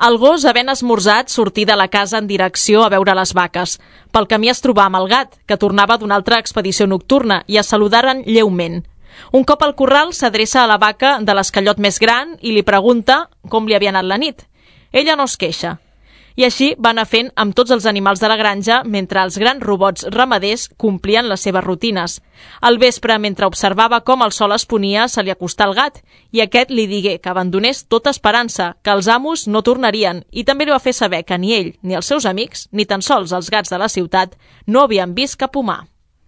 El gos, havent esmorzat, sortí de la casa en direcció a veure les vaques. Pel camí es trobà amb el gat, que tornava d'una altra expedició nocturna, i es saludaren lleument. Un cop al corral s'adreça a la vaca de l'esquellot més gran i li pregunta com li havia anat la nit. Ella no es queixa. I així va anar fent amb tots els animals de la granja mentre els grans robots ramaders complien les seves rutines. Al vespre, mentre observava com el sol es ponia, se li acostà el gat i aquest li digué que abandonés tota esperança, que els amos no tornarien, i també li va fer saber que ni ell ni els seus amics, ni tan sols els gats de la ciutat, no havien vist cap humà.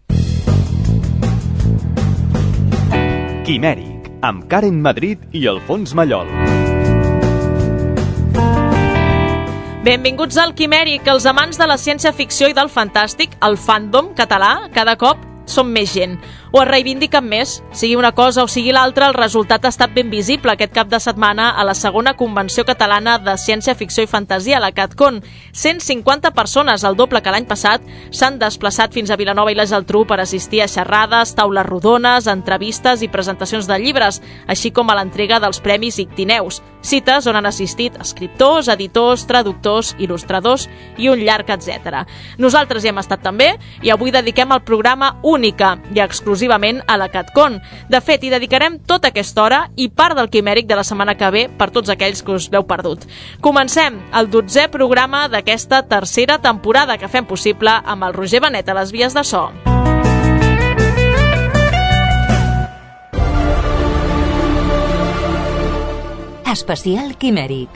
Quimèric, amb Karen Madrid i Alfons Mallol. Benvinguts al Quimèric, els amants de la ciència-ficció i del fantàstic, el fandom català, cada cop som més gent. O es reivindiquen més. Sigui una cosa o sigui l'altra, el resultat ha estat ben visible aquest cap de setmana a la segona Convenció Catalana de Ciència-Ficció i Fantasia, la CatCon. 150 persones, el doble que l'any passat, s'han desplaçat fins a Vilanova i la Geltrú per assistir a xerrades, taules rodones, entrevistes i presentacions de llibres, així com a l'entrega dels Premis Ictineus. Cites on han assistit escriptors, editors, traductors, il·lustradors i un llarg etc. Nosaltres hi hem estat també i avui dediquem el programa única i exclusivament a la CatCon. De fet, hi dedicarem tota aquesta hora i part del Quimèric de la setmana que ve per tots aquells que us l'heu perdut. Comencem el 12è programa d'aquesta tercera temporada que fem possible amb el Roger Benet a les vies de so. Especial Quimèric.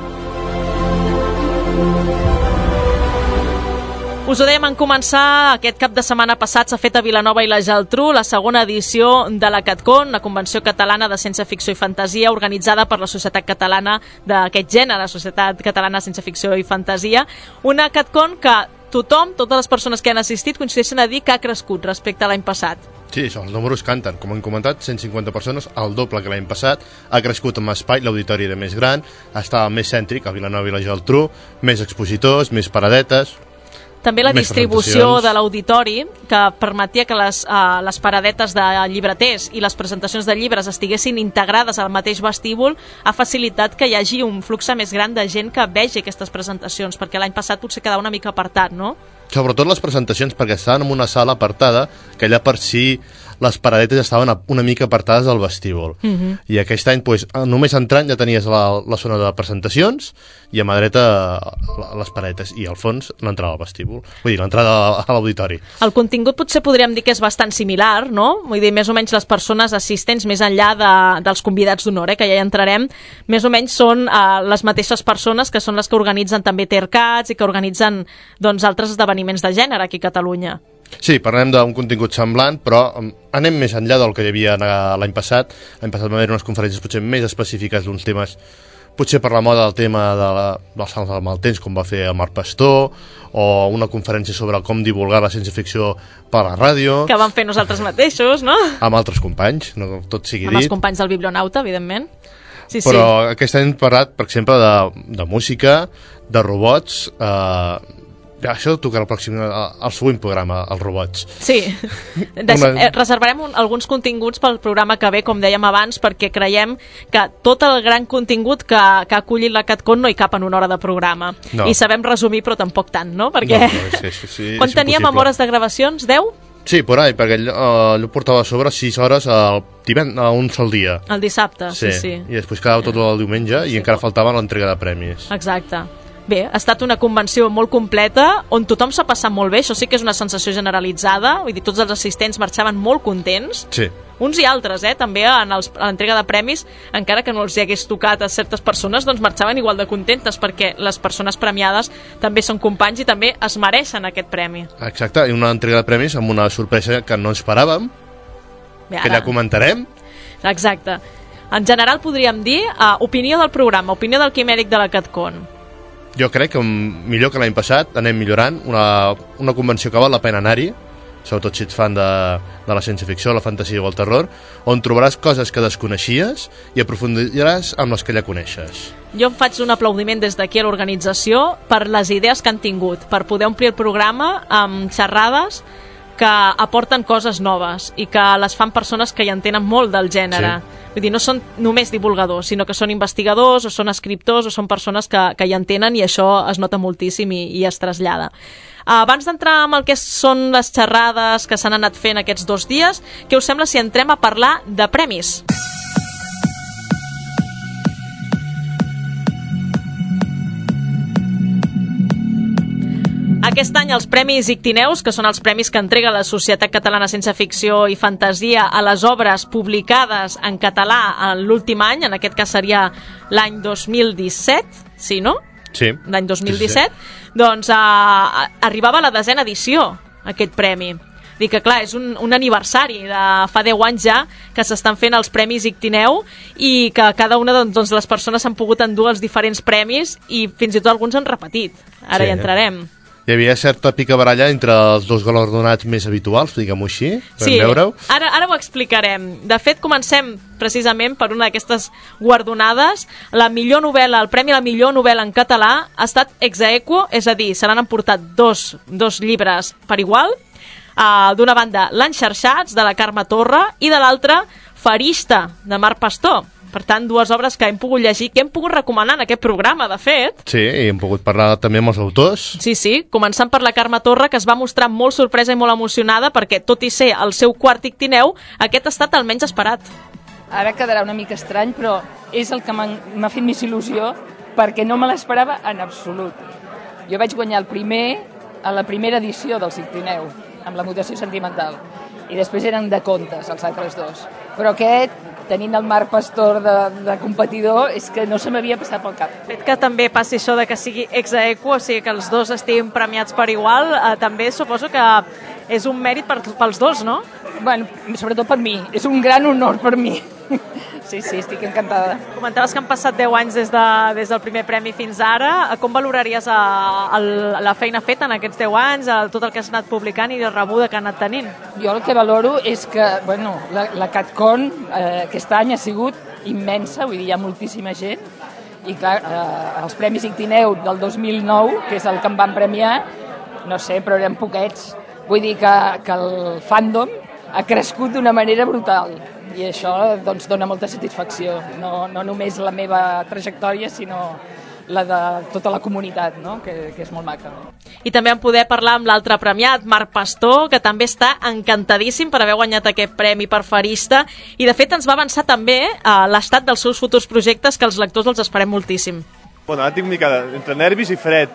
Us ho dèiem en començar, aquest cap de setmana passat s'ha fet a Vilanova i la Geltrú la segona edició de la CatCon, la Convenció Catalana de Ciència-Ficció i Fantasia, organitzada per la Societat Catalana d'aquest gènere, la Societat Catalana de Ciència-Ficció i Fantasia. Una CatCon que tothom, totes les persones que han assistit, coincideixen a dir que ha crescut respecte a l'any passat. Sí, els números canten. Com hem comentat, 150 persones, el doble que l'any passat. Ha crescut amb espai, l'auditori era més gran, estava més cèntric a Vilanova i la Geltrú, més expositors, més paradetes. També la distribució de l'auditori, que permetia que les paradetes de llibreters i les presentacions de llibres estiguessin integrades al mateix vestíbul, ha facilitat que hi hagi un flux més gran de gent que vegi aquestes presentacions, perquè l'any passat potser quedava una mica apartat, no? Sobretot les presentacions, perquè estaven en una sala apartada, que allà per si les paradetes estaven una mica apartades del vestíbul. I aquest any, només entrant ja tenies la zona de presentacions i a mà dreta les paradetes i al fons l'entrada al vestíbul, vull dir, l'entrada a l'auditori. El contingut potser podríem dir que és bastant similar, no? Vull dir, més o menys les persones assistents, més enllà dels convidats d'honor, que ja hi entrarem, més o menys són les mateixes persones que són les que organitzen també TERCATS i que organitzen altres esdeveniments de gènere aquí a Catalunya. Sí, parlem d'un contingut semblant, però anem més enllà del que hi havia l'any passat. L'any passat va haver unes conferències potser més específiques d'uns temes, potser per la moda del tema dels salts del mal temps, com va fer el Marc Pastor, o una conferència sobre com divulgar la ciència-ficció per la ràdio. Que vam fer nosaltres mateixos, no? Amb altres companys, no tot sigui dit. Amb els companys del Biblionauta, evidentment. Sí, però aquest any hem parlat, per exemple, de música, de robots. Això tocarà el següent programa, els robots. Sí, reservarem alguns continguts pel programa que ve, com dèiem abans, perquè creiem que tot el gran contingut que ha acollit la CatCon no hi cap en una hora de programa. No. I sabem resumir, però tampoc tant, no? Perquè sí, quan teníem amb hores de gravacions, 10? Sí, por ahí, perquè allò portava a sobre 6 hores a un sol dia. El dissabte, sí. I després quedava tot el diumenge i encara faltava l'entrega de premis. Exacte. Bé, ha estat una convenció molt completa, on tothom s'ha passat molt bé, això sí que és una sensació generalitzada, vull dir, tots els assistents marxaven molt contents, sí. Uns i altres, també a l'entrega de premis, encara que no els hi hagués tocat a certes persones, doncs marxaven igual de contentes, perquè les persones premiades també són companys i també es mereixen aquest premi. Exacte, i una entrega de premis amb una sorpresa que no esperàvem, que ja comentarem. Exacte. En general podríem dir, opinió del programa, opinió del Quimèric de la CatCon. Jo crec que millor que l'any passat anem millorant, una convenció que val la pena anar-hi, sobretot si ets fan de la ciència-ficció, la fantasia o el terror, on trobaràs coses que desconeixies i aprofundiràs amb les que ja coneixes. Jo em faig un aplaudiment des d'aquí a l'organització per les idees que han tingut, per poder omplir el programa amb xerrades que aporten coses noves i que les fan persones que hi entenen molt del gènere. Vull dir, no són només divulgadors, sinó que són investigadors o són escriptors o són persones que hi entenen, i això es nota moltíssim i es trasllada. Abans d'entrar amb el que són les xerrades que s'han anat fent aquests 2 dies, què us sembla si entrem a parlar de premis? Aquest any els Premis Ictineus, que són els premis que entrega la Societat Catalana Ciència Ficció i Fantasia a les obres publicades en català en l'últim any, en aquest cas seria l'any 2017, sí, no? Sí. L'any 2017, sí. Doncs arribava a la 10ª edició, aquest premi. Dic que, clar, és un aniversari de fa 10 anys ja que s'estan fent els Premis Ictineu i que cada una de les persones s'han pogut endur els diferents premis i fins i tot alguns han repetit. Ara hi entrarem. Hi havia certa picabaralla entre els 2 galardonats més habituals, diguem-ho així, sí, veure-ho. Ara ho explicarem. De fet, comencem precisament per una d'aquestes guardonades. La millor novel·la, el premi a la millor novel·la en català ha estat ex aequo, és a dir, se l'han emportat dos llibres per igual. D'una banda, L'Enxarxats, de la Carme Torra, i de l'altra, Farista, de Marc Pastor. Per tant, 2 obres que hem pogut llegir, que hem pogut recomanar en aquest programa, de fet. Sí, i hem pogut parlar també amb els autors. Sí, començant per la Carme Torra, que es va mostrar molt sorpresa i molt emocionada, perquè, tot i ser el seu quart Ictineu, aquest ha estat el menys esperat. Ara quedarà una mica estrany, però és el que m'ha fet més il·lusió, perquè no me l'esperava en absolut. Jo vaig guanyar el primer a la primera edició del Ictineu, amb la mutació sentimental, i després eren de contes, els altres 2. Però aquest, tenint el Marc Pastor de competidor, és que no se m'havia passat pel cap. El fet que també passi això de que sigui ex aequo, o sigui que els 2 estiguin premiats per igual, també suposo que és un mèrit pels 2, no? Bueno, sobretot per mi, és un gran honor per mi. Sí, estic encantada. Comentaves que han passat 10 anys des del primer premi fins ara. Com valoraries la feina feta en aquests 10 anys, tot el que has anat publicant i la rebuda que han anat tenint? Jo el que valoro és que la CatCon aquest any ha sigut immensa, vull dir, hi ha moltíssima gent, i clar, els Premis Ictineu del 2009, que és el que em van premiar, no sé, però eren poquets. Vull dir que el fandom ha crescut d'una manera brutal, i això doncs dona molta satisfacció, no només la meva trajectòria, sinó la de tota la comunitat, no? que és molt maca. I també en poder parlar amb l'altre premiat, Marc Pastor, que també està encantadíssim per haver guanyat aquest premi per Farista, i de fet ens va avançar també l'estat dels seus futurs projectes, que els lectors els esperem moltíssim. Bueno, ara tinc una mica entre nervis i fred.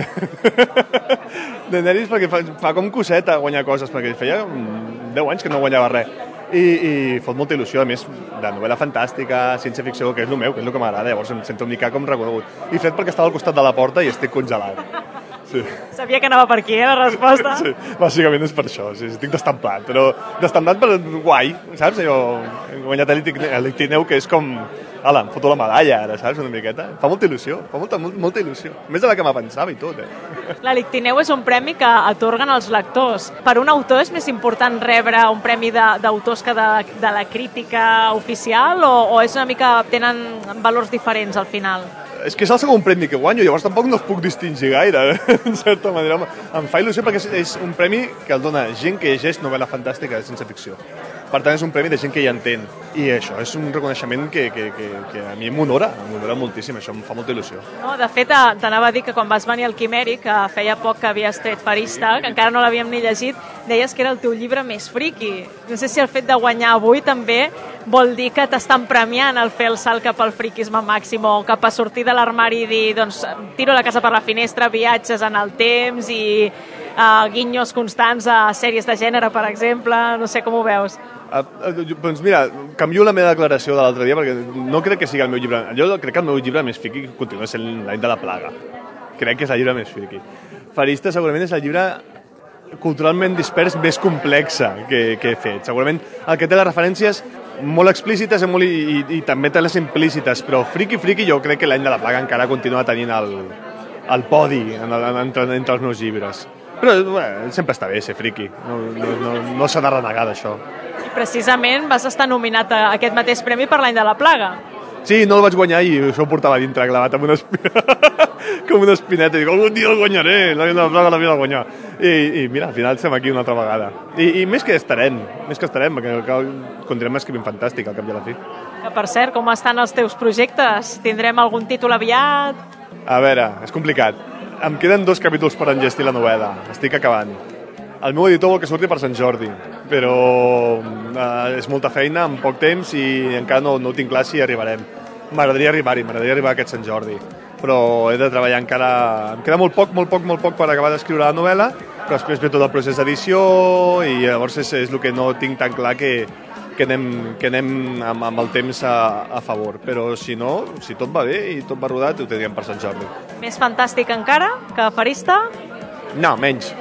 De nervis perquè fa com coseta guanyar coses, perquè feia 10 anys que no guanyava res. I fot molta il·lusió, a més, de novel·la fantàstica, ciència-ficció, que és el meu, que és el que m'agrada, llavors em sento una mica com reconegut. I fet perquè estava al costat de la porta i estic congelat. Sí. Sabia que anava per aquí, la resposta. Sí, bàsicament és per això, sí, estic destemplat, però destemplat per guai, saps? Jo he guanyat l'Ictineu, que és com... Ala, em foto la medalla ara, saps, una miqueta. Fa molta il·lusió, fa molta il·lusió. Més de la que me pensava i tot, L'Ictineu és un premi que atorguen els lectors. Per un autor és més important rebre un premi d'autors que de la crítica oficial, o és una mica... tenen valors diferents al final? És que és el segon premi que guanyo, llavors tampoc no es puc distingir gaire, en certa manera. Em fa il·lusió perquè és un premi que el dona gent que llegeix novel·la fantàstica de ciència-ficció. Per tant, és un premi de gent que hi entén. I això és un reconeixement que a mi m'honora moltíssim, això em fa molta il·lusió. No, de fet, t'anava a dir que quan vas venir al Quimeri, que feia poc que havies tret Farista, que encara no l'havíem ni llegit, deies que era el teu llibre més friqui. No sé si el fet de guanyar avui també vol dir que t'estan premiant el fer el salt cap al friquisme màxim, o cap a sortir de l'armari i dir, doncs, tiro la casa per la finestra, viatges en el temps i guinyos constants a sèries de gènere, per exemple. No sé com ho veus. Doncs mira, canvio la meva declaració de l'altre dia perquè no crec que sigui el meu llibre. Jo crec que el meu llibre més friqui continua sent L'any de la plaga. Crec que és el llibre més friqui. Farista segurament és el llibre culturalment dispers més complexa que he fet. Segurament el que té les referències molt explícites i també té les implícites, però friqui jo crec que L'any de la plaga encara continua tenint el podi entre els meus llibres. Però sempre està bé ser friqui, no s'ha de renegar d'això. I precisament vas estar nominat a aquest mateix premi per L'any de la plaga. Sí, no el vaig guanyar i això ho portava dintre, clavat amb una espina. com una espineta, i dic, algun dia el guanyaré, la vida de la plaga la vida de guanyar. I mira, al final estem aquí una altra vegada. I més que estarem, perquè continuem escrivint fantàstic al cap i a la fi. Que, per cert, com estan els teus projectes? Tindrem algun títol aviat? A veure, és complicat. Em queden 2 capítols per enllestir la novel·la. Estic acabant. El meu editor vol que surti per Sant Jordi, però és molta feina en poc temps i encara no tinc clar si arribarem. M'agradaria arribar aquest Sant Jordi, però he de treballar encara... Em queda molt poc per acabar d'escriure la novel·la, però després ve tot el procés d'edició i llavors és el que no tinc tan clar que anem amb el temps a favor. Però si no, si tot va bé i tot va rodat, ho tindríem per Sant Jordi. Més fantàstic encara que Aferista? No, menys.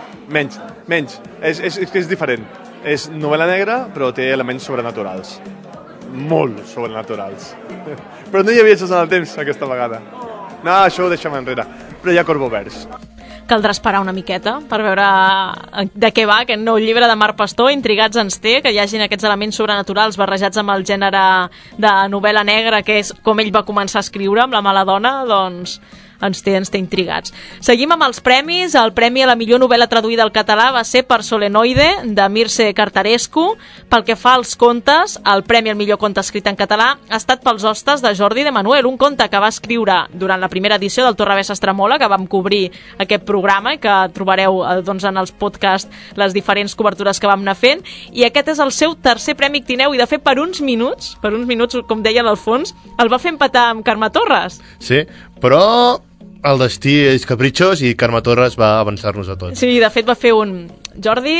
És diferent. És novel·la negra, però té elements sobrenaturals. Molt sobrenaturals. Però no hi ha viatges en el temps, aquesta vegada. No, això ho deixem enrere. Però hi ha Corbo Verds. Caldrà esperar una miqueta per veure de què va aquest nou llibre de Marc Pastor. Intrigats ens té, que hi hagin aquests elements sobrenaturals barrejats amb el gènere de novel·la negra, que és com ell va començar a escriure, amb La mala dona, doncs ens té intrigats. Seguim amb els premis. El premi a la millor novel·la traduïda al català va ser per Solenoide, de Mirce Cartarescu. Pel que fa als contes, el premi al millor conte escrit en català ha estat pels Hostes de Jordi de Manuel, un conte que va escriure durant la primera edició del Torrebesses Tremola, que vam cobrir aquest programa i que trobareu en els podcasts les diferents cobertures que vam anar fent, i aquest és el seu tercer premi Ictineu, i de fet per uns minuts, com deia l'Alfons, el va fer empatar amb Carme Torres. Sí, però el destí és capritxós i Carme Torres va avançar-nos a tots. Sí, de fet va fer un... Jordi,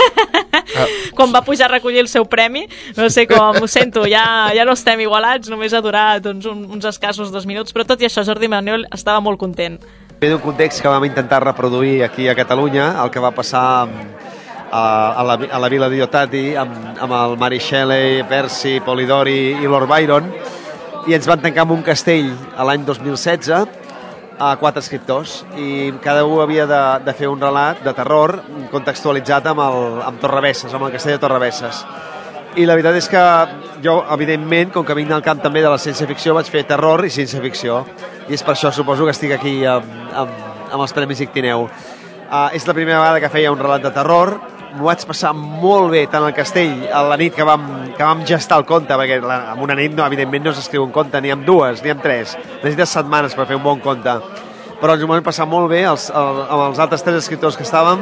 quan va pujar a recollir el seu premi, no sé com, ho sento, ja no estem igualats, només ha durat uns escassos 2 minuts, però tot i això Jordi Manuel estava molt content. Ve d'un context que vam intentar reproduir aquí a Catalunya, el que va passar a la Vila Diotati amb el Mary Shelley, Percy, Polidori i Lord Byron, i ens van tancar en un castell l'any 2016 a 4 escriptors, i cada un havia de fer un relat de terror contextualitzat amb Torrebesses, amb el castell de Torrebesses. I la veritat és que jo, evidentment, com que vinc del camp també de la ciència-ficció, vaig fer terror i ciència-ficció, i és per això, suposo, que estic aquí amb els Premis Ictineu. És la primera vegada que feia un relat de terror, m'ho vaig passar molt bé, tant al castell, a la nit que vam gestar el conte, perquè en una nit, evidentment, no s'escriu un conte, ni amb 2, ni amb 3, necessites setmanes per fer un bon conte, però ens ho vam passar molt bé amb els altres 3 escriptors que estàvem,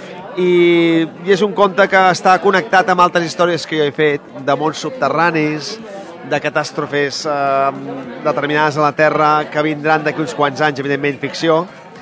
i és un conte que està connectat amb altres històries que jo he fet, de mons subterranis, de catàstrofes determinades a la Terra que vindran d'aquí uns quants anys, evidentment ficció,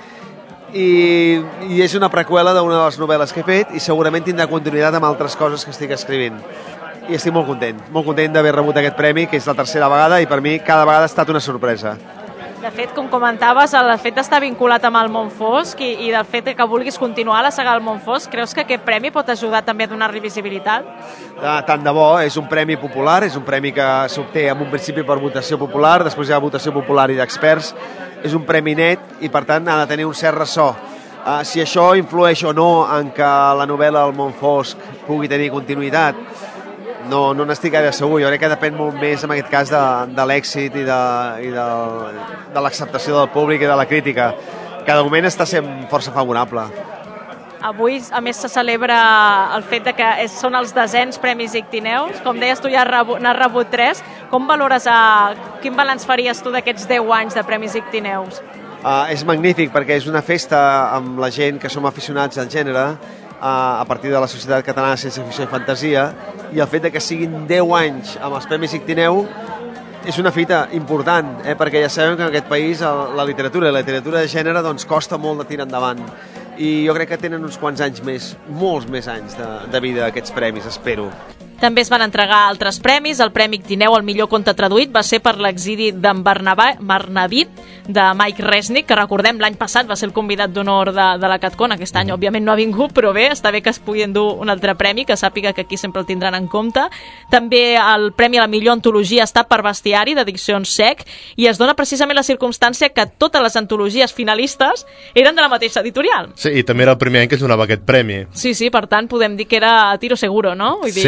i és una preqüela d'una de les novel·les que he fet, i segurament tindrà continuïtat amb altres coses que estic escrivint. I estic molt content d'haver rebut aquest premi, que és la tercera vegada, i per mi cada vegada ha estat una sorpresa. De fet, com comentaves, el fet d'estar vinculat amb el Montfosc i del fet que vulguis continuar la saga del Montfosc, creus que aquest premi pot ajudar també a donar-li visibilitat? Tant de bo, és un premi popular, és un premi que s'obté en un principi per votació popular, després hi ha votació popular i d'experts, és un premi net i per tant ha de tenir un cert ressò. Si això influeix o no en que la novel·la del Montfosc pugui tenir continuïtat, no n'estic gaire segur. Jo crec que depèn molt més, en aquest cas, de l'èxit i de l'acceptació del públic i de la crítica, que de moment està sent força favorable. Avui, a més, se celebra el fet de que són els 10è Premis Ictineus. Com deies, tu ja n'has rebut 3. Com valores, quin balanç faries tu d'aquests 10 anys de Premis Ictineus? És magnífic, perquè és una festa amb la gent que som aficionats al gènere, a partir de la Societat Catalana de Ciència-Ficció i Fantasia, i el fet de que siguin 10 anys amb els Premis Ictineu és una fita important, perquè ja sabem que en aquest país la literatura de gènere doncs, costa molt de tirar endavant, i jo crec que tenen uns quants anys més, molts més anys de vida aquests premis, espero. També es van entregar altres premis. El Premi Ictineu al millor conte traduït va ser per l'exili d'en Barnabí, de Mike Resnick, que recordem l'any passat va ser el convidat d'honor de la CatCon. Aquest any, òbviament, no ha vingut, però bé, està bé que es pugui endur un altre premi, que sàpiga que aquí sempre el tindran en compte. També el Premi a la millor antologia està per Bestiari, d'Ediccions Sec, i es dona precisament la circumstància que totes les antologies finalistes eren de la mateixa editorial. Sí, i també era el primer any que es donava aquest premi. Sí, per tant, podem dir que era a tiro seguro, no? Vull dir... Sí,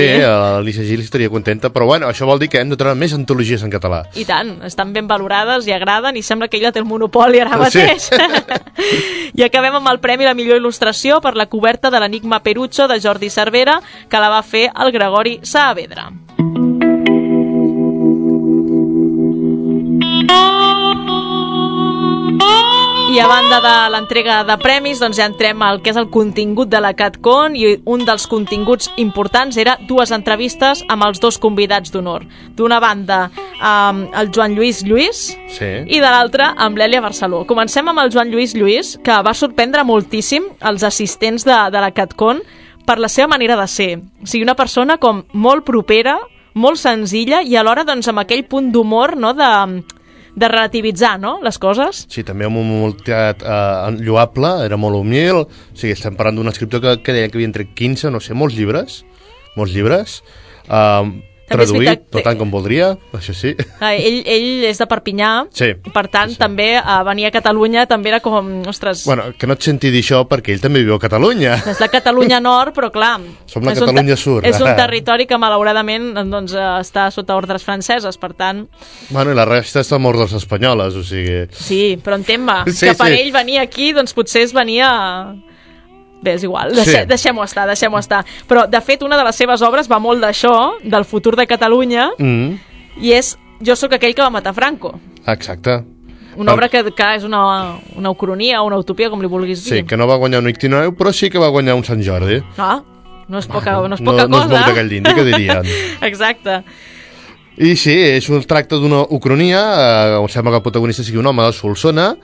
l'Alicia Gil estaria contenta, però bueno, això vol dir que hem de trobar més antologies en català. I tant, estan ben valorades i agraden, i sembla que ella té el monopoli ara mateix. Sí. I acabem amb el Premi a la millor il·lustració per la coberta de l'Enigma Perucho de Jordi Cervera, que la va fer el Gregori Saavedra. I a banda de l'entrega de premis, doncs ja entrem al que és el contingut de la CatCon, i un dels continguts importants era 2 entrevistes amb els 2 convidats d'honor. D'una banda, el Joan Lluís Lluís, sí, i de l'altra, amb l'Èlia Barceló. Comencem amb el Joan Lluís Lluís, que va sorprendre moltíssim els assistents de la CatCon per la seva manera de ser. O sigui, una persona com molt propera, molt senzilla, i alhora doncs, amb aquell punt d'humor, no?, de relativitzar, no?, les coses. Sí, també amb un molt lloable, era molt humil, o sigui, estem parlant d'un escriptor que deia que havia entre 15, no sé, molts llibres, traduït, no tant com voldria, això sí. Ell és de Perpinyà, sí, per tant, sí. També venir a Catalunya també era com, ostres... Bueno, que no et senti dir això perquè ell també viu a Catalunya. És la Catalunya Nord, però clar... Som la Catalunya Sur. És un territori que malauradament doncs, està sota ordres franceses, per tant... Bueno, i la resta està amb ordres espanyoles, o sigui... Sí, però entén-me, sí, que per ell venir aquí, doncs potser es venia... Bé, és igual, deixem-ho estar. Però, de fet, una de les seves obres va molt d'això, del futur de Catalunya, i és Jo sóc aquell que va matar Franco. Exacte. Una obra que és una ucronia, una utopia, com li vulguis dir. Sí, que no va guanyar un Ictineu, però sí que va guanyar un Sant Jordi. No és poca cosa. No és molt de gall d'indi, que dirien. Exacte. I sí, és un tracte d'una ucronia, sembla que el protagonista sigui un home de Solsona,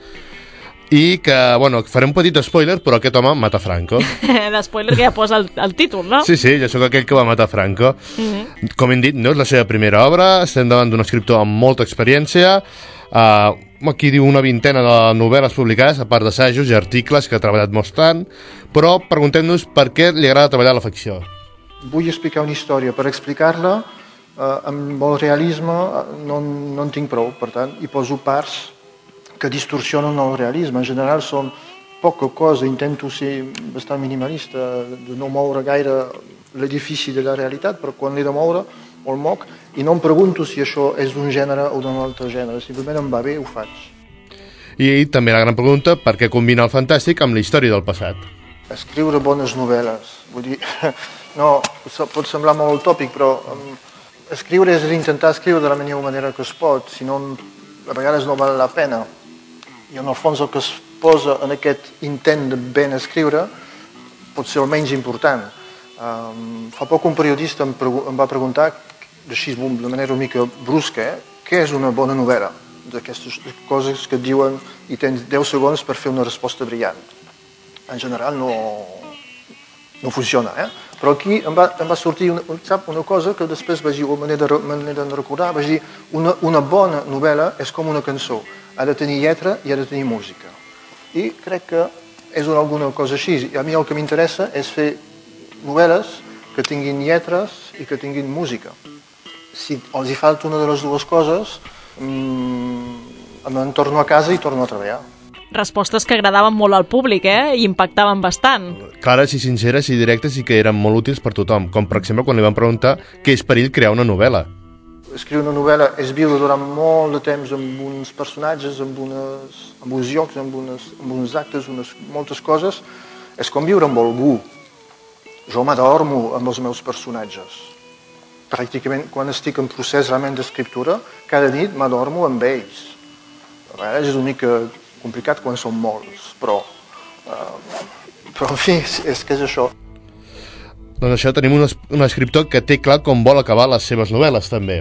i que, bueno, faré un petit spoiler, però aquest home mata Franco. L'espoiler que ja posa el títol, no? Sí, jo sóc aquell que va matar Franco. Com hem dit, no és la seva primera obra, estem davant d'un escriptor amb molta experiència, aquí diu una vintena de novel·les publicades, a part d'assajos i articles que ha treballat bastant, però preguntem-nos per què li agrada treballar la ficció. Vull explicar una història. Per explicar-la, amb el realisme no en tinc prou, per tant, hi poso parts que distorsionen el realisme. En general són poca cosa, intento ser bastant minimalista, de no moure gaire l'edifici de la realitat, però quan l'he de moure el moc, i no em pregunto si això és d'un gènere o d'un altre gènere, simplement em va bé, ho faig. I també la gran pregunta, per què combina el fantàstic amb la història del passat? Escriure bones novel·les, vull dir, no, pot semblar molt utòpic, però escriure és intentar escriure de la millor manera que es pot, si no, a vegades no val la pena. I en el fons el que es posa en aquest intent de ben escriure pot ser el menys important. Fa poc un periodista em va preguntar, així de manera una mica brusca, què és una bona novel·la? D'aquestes coses que et diuen i tens 10 segons per fer una resposta brillant. En general no funciona, Però aquí em va sortir una cosa que després vaig dir, me n'he de recordar, vaig dir, una bona novel·la és com una cançó. Ha de tenir lletra i ha de tenir música. I crec que és alguna cosa així. I a mi el que m'interessa és fer novel·les que tinguin lletres i que tinguin música. Si els hi falta una de les dues coses, me'n torno a casa i torno a treballar. Respostes que agradaven molt al públic, i impactaven bastant. Clares i sinceres i directes i que eren molt útils per tothom, com per exemple quan li van preguntar què és per ell crear una novel·la. Escriure una novel·la és viure durant molt de temps amb uns personatges, amb uns llocs, amb uns actes, moltes coses. És com viure amb algú. Jo m'adormo amb els meus personatges. Pràcticament, quan estic en procés realment d'escriptura, cada nit m'adormo amb ells. A vegades és una mica complicat quan són molts, però en fi, és que és això. Doncs això, tenim un escriptor que té clar com vol acabar les seves novel·les, també.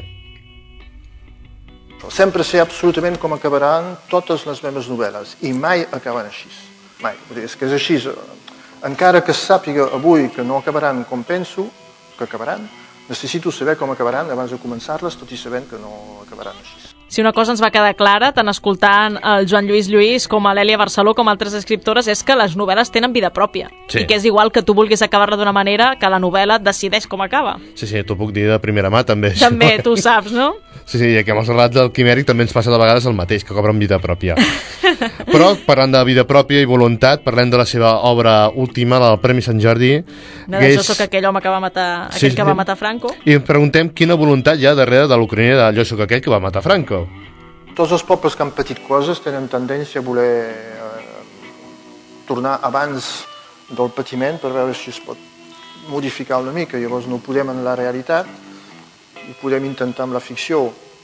Sempre sé absolutament com acabaran totes les meves novel·les i mai acaben així. Mai. És que és així. Encara que sàpiga avui que no acabaran com penso que acabaran, necessito saber com acabaran abans de començar-les, tot i sabent que no acabaran així. Si una cosa ens va quedar clara, tant escoltant el Joan Lluís Lluís com a l'Èlia Barceló com altres escriptores, és que les novel·les tenen vida pròpia. Sí. I que és igual que tu vulguis acabar-la d'una manera que la novel·la decideix com acaba. Sí, t'ho puc dir de primera mà, també. També, tu ho saps, no? Sí, i aquí amb els relats del Quimèric també ens passa de vegades el mateix, que cobren vida pròpia. Però, parlant de vida pròpia i voluntat, parlem de la seva obra última, del Premi Sant Jordi. Jo sóc aquell home que va matar, aquell que va matar Franco. I ens preguntem quina voluntat hi ha darrere de l'ucraïner de Jo sóc aquell que va matar Franco. Tots els pobles que han patit coses tenen tendència a voler tornar abans del patiment per veure si es pot modificar una mica. Llavors no ho podem en la realitat, ho podem intentar amb la ficció.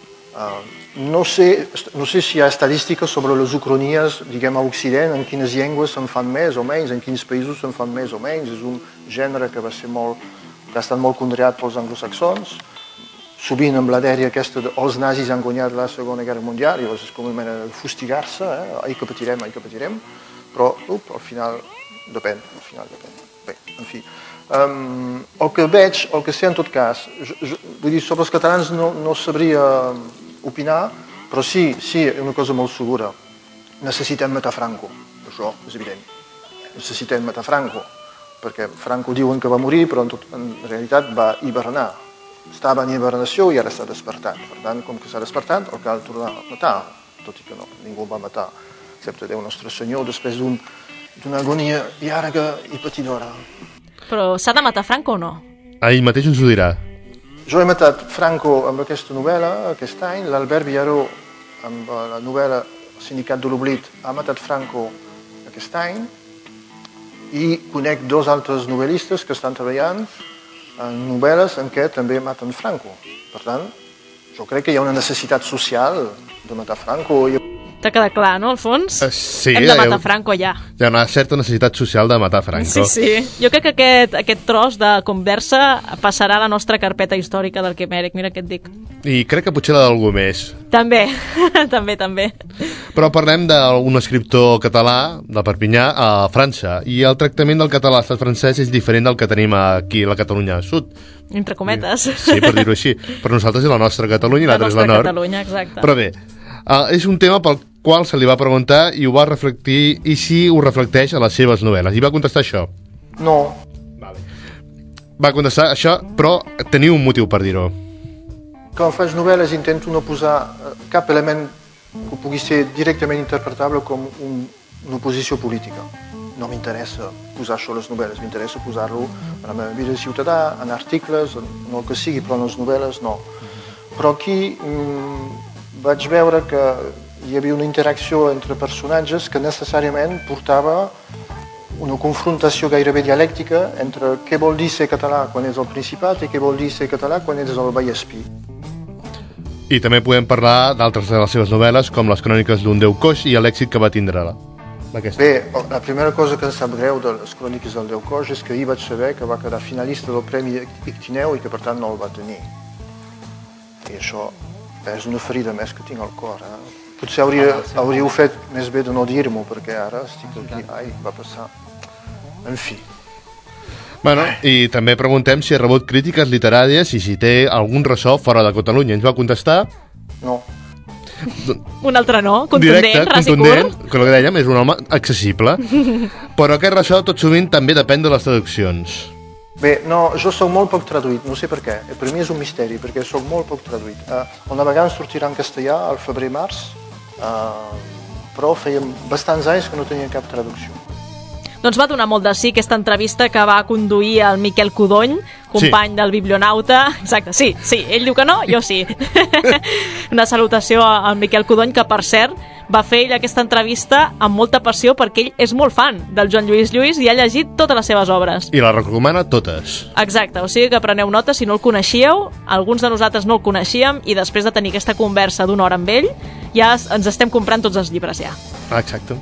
No sé si hi ha estadístiques sobre les ucronies, diguem, a Occident, en quines llengües se'n fan més o menys, en quins països se'n fan més o menys. És un gènere que ha estat molt conreat pels anglosaxons, sovint amb la dèria aquesta de els nazis han guanyat la Segona Guerra Mundial, llavors és com una mena de fustigar-se, ai que patirem, però al final depèn. Bé, en fi. El que veig, el que sé en tot cas, vull dir, sobre els catalans no sabria opinar, però sí, una cosa molt segura. Necessitem matar Franco, això és evident. Necessitem matar Franco, perquè Franco diuen que va morir, però en realitat va hibernar. Estava en hibernació i ara s'ha despertat. Per tant, com que s'ha despertat, el cal tornar a matar, tot i que no, ningú el va matar, excepte Déu Nostre Senyor, després d'una agonia llarga i patidora. Però s'ha de matar Franco o no? Ell mateix ens ho dirà. Jo he matat Franco amb aquesta novel·la aquest any, l'Albert Villaró amb la novel·la Sindicat de l'Oblit ha matat Franco aquest any i conec dos altres novel·listes que estan treballant en novel·les en què també maten Franco. Per tant, jo crec que hi ha una necessitat social de matar Franco. T'ha quedat clar, no, Alfons? Sí. Hem de matar Franco, ja. Hi ha una certa necessitat social de matar Franco. Sí. Jo crec que aquest tros de conversa passarà a la nostra carpeta històrica del Quimèric, mira què et dic. I crec que potser la d'algú més. També, també. Però parlem d'un escriptor català de Perpinyà a França, i el tractament del català a l'estat francès és diferent del que tenim aquí a la Catalunya Sud. Entre cometes. Sí, per dir-ho així. Per nosaltres és la nostra Catalunya i l'altra és la nord. La nostra Catalunya, exacte. Però bé, és un tema pel qual se li va preguntar i ho va reflectir, i si ho reflecteix a les seves novel·les. I va contestar això. No. Va contestar això, però tenia un motiu per dir-ho. Quan faig novel·les intento no posar cap element que pugui ser directament interpretable com una posició política. No m'interessa posar això a les novel·les, m'interessa posar-lo a la meva vida de ciutadà, en articles, en el que sigui, però en les novel·les no. Però aquí vaig veure que hi havia una interacció entre personatges que necessàriament portava una confrontació gairebé dialèctica entre què vol dir ser català quan ets al Principat i què vol dir ser català quan ets al Vallespí. I també podem parlar d'altres de les seves novel·les, com les cròniques d'un Déu coix i l'èxit que va tindre-la. Bé, la primera cosa que em sap greu de les cròniques del Déu coix és que ahir vaig saber que va quedar finalista del Premi Ictineu i que per tant no el va tenir. I això és una ferida més que tinc al cor. Potser hauríeu fet més bé de no dir-m'ho, perquè ara estic aquí, va passar. En fi. Bueno, i també preguntem si ha rebut crítiques literàries i si té algun ressò fora de Catalunya. Ens va contestar? No. Un altre no, contundent, directe, ras i contundent, curt. que el que dèiem és un home accessible. Però aquest ressò tot sovint també depèn de les traduccions. Bé, no, jo soc molt poc traduït, no sé per què. Per mi és un misteri, perquè soc molt poc traduït. El navegant sortirà en castellà al febrer-març, però feien bastants anys que no tenia cap traducció. Doncs va donar molt de sí aquesta entrevista que va conduir el Miquel Codony, company del Biblionauta. Exacte, sí, ell diu que no, jo sí. Una salutació al Miquel Codony, que per cert va fer ell aquesta entrevista amb molta passió perquè ell és molt fan del Joan Lluís Lluís i ha llegit totes les seves obres. I la recomana totes. Exacte, o sigui que preneu nota si no el coneixíeu, alguns de nosaltres no el coneixíem i després de tenir aquesta conversa d'una hora amb ell ja ens estem comprant tots els llibres ja. Exacte.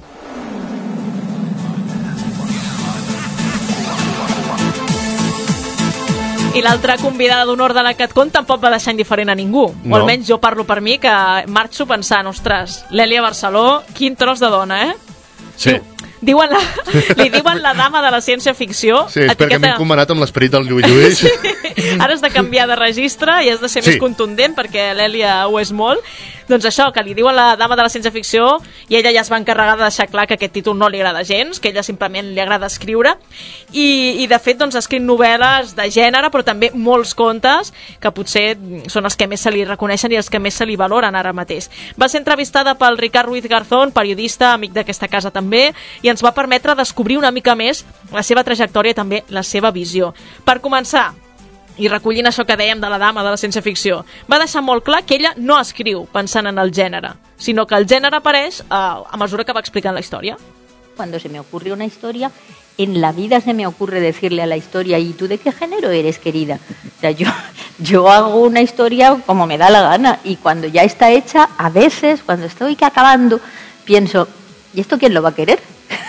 I l'altra convidada d'honor de la CatCon tampoc va deixar indiferent a ningú. No. O almenys jo parlo per mi, que marxo pensant, ostres, l'Èlia Barceló, quin tros de dona, Sí. Li diuen la dama de la ciència-ficció. Sí, és perquè m'he encomanat amb l'esperit del Lluís. Sí. Ara has de canviar de registre i has de ser més contundent, perquè l'Èlia ho és molt. Doncs això, que li diuen la dama de la ciència-ficció, i ella ja es va encarregar de deixar clar que aquest títol no li agrada gens, que ella simplement li agrada escriure, i de fet doncs, escriu novel·les de gènere, però també molts contes, que potser són els que més se li reconeixen i els que més se li valoren ara mateix. Va ser entrevistada pel Ricard Ruiz Garzón, periodista, amic d'aquesta casa també, i ens va permetre descobrir una mica més la seva trajectòria i també la seva visió. Per començar, i recollint això que dèiem de la dama de la ciència-ficció, va deixar molt clar que ella no escriu pensant en el gènere, sinó que el gènere apareix a mesura que va explicant la història. Cuando se me ocurre una historia, en la vida se me ocurre decirle a la historia, ¿y tú de qué género eres, querida? O sea, yo hago una historia como me da la gana, y cuando ya está hecha, a veces, cuando estoy acabando, pienso, ¿y esto quién lo va a querer?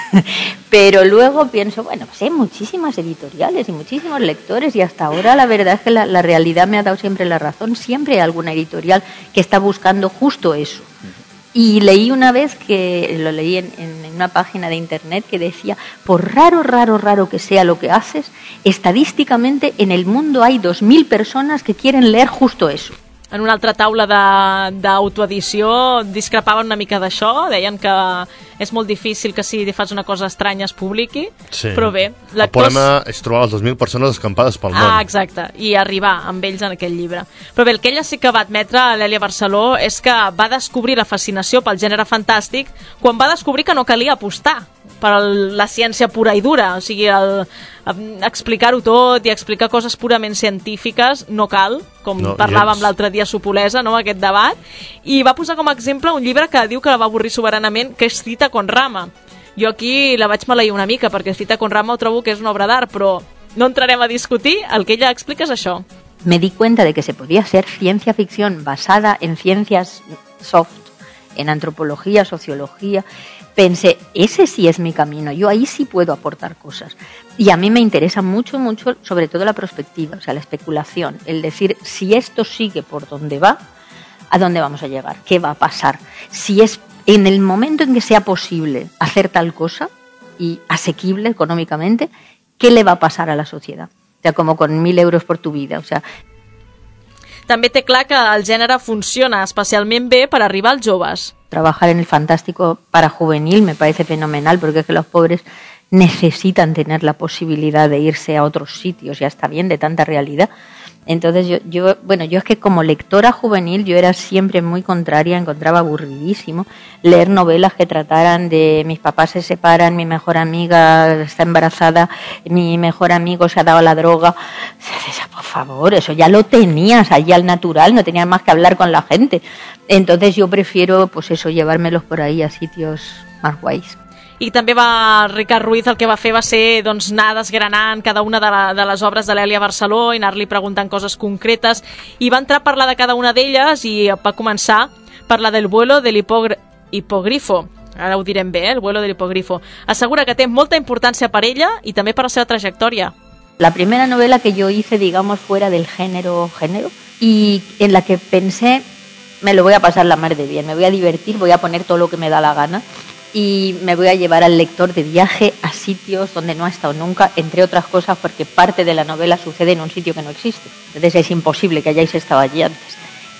Pero luego pienso, bueno, pues hay muchísimas editoriales y muchísimos lectores, y hasta ahora la verdad es que la realidad me ha dado siempre la razón. Siempre hay alguna editorial que está buscando justo eso. Y leí una vez, que lo leí en una página de internet, que decía, por raro que sea lo que haces, estadísticamente en el mundo hay 2.000 personas que quieren leer justo eso. En una altra taula d'autoedició discrepaven una mica d'això, deien que és molt difícil que si fas una cosa estranya es publiqui, sí. Però bé... El problema és trobar les 2.000 persones escampades pel món. Ah, exacte, i arribar amb ells en aquell llibre. Però bé, el que ella sí que va admetre, l'Èlia Barceló, és que va descobrir la fascinació pel gènere fantàstic quan va descobrir que no calia apostar per la ciència pura i dura, o sigui, explicar-ho tot i explicar coses purament científiques no cal, com parlàvem l'altre dia a Sopolesa, no?, aquest debat, i va posar com a exemple un llibre que diu que la va avorrir soberanament, que és Cita con Rama. Jo aquí la vaig maleir una mica, perquè Cita con Rama ho trobo que és una obra d'art, però no entrarem a discutir, el que ella explica és això. Me di cuenta de que se podía hacer ciencia ficción basada en ciencias soft, en antropología, sociología. Pensé, ese sí es mi camino, yo ahí sí puedo aportar cosas. Y a mí me interesa mucho, sobre todo la prospectiva, o sea, la especulación, el decir, si esto sigue por donde va, ¿a dónde vamos a llegar? ¿Qué va a pasar? Si es en el momento en que sea posible hacer tal cosa, y asequible econòmicamente, ¿qué le va a pasar a la sociedad? O sea, como con 1.000 euros por tu vida, o sea... També té clar que el gènere funciona especialment bé per arribar als joves. Trabajar en el fantástico para juvenil me parece fenomenal, porque es que los pobres necesitan tener la posibilidad de irse a otros sitios, ya está bien de tanta realidad. Entonces yo es que como lectora juvenil yo era siempre muy contraria, encontraba aburridísimo leer novelas que trataran de mis papás se separan, mi mejor amiga está embarazada, mi mejor amigo se ha dado a la droga. Por favor, eso ya lo tenías allí al natural, no tenías más que hablar con la gente. Entonces yo prefiero, pues eso, llevármelos por ahí a sitios más guais. I també Ricard Ruiz el que va fer va ser doncs, anar desgranant cada una de les obres de l'Èlia Barceló i anar-li preguntant coses concretes, i va entrar a parlar de cada una d'elles i va començar per la del vuelo del hipogrifo. Ara ho direm bé, el vuelo del hipogrifo. Assegura que té molta importància per ella i també per la seva trajectòria. La primera novela que yo hice, digamos, fuera del género, y en la que pensé, me lo voy a pasar la mar de bien, me voy a divertir, voy a poner todo lo que me da la gana, y me voy a llevar al lector de viaje a sitios donde no ha estado nunca, entre otras cosas porque parte de la novela sucede en un sitio que no existe. Entonces es imposible que hayáis estado allí antes.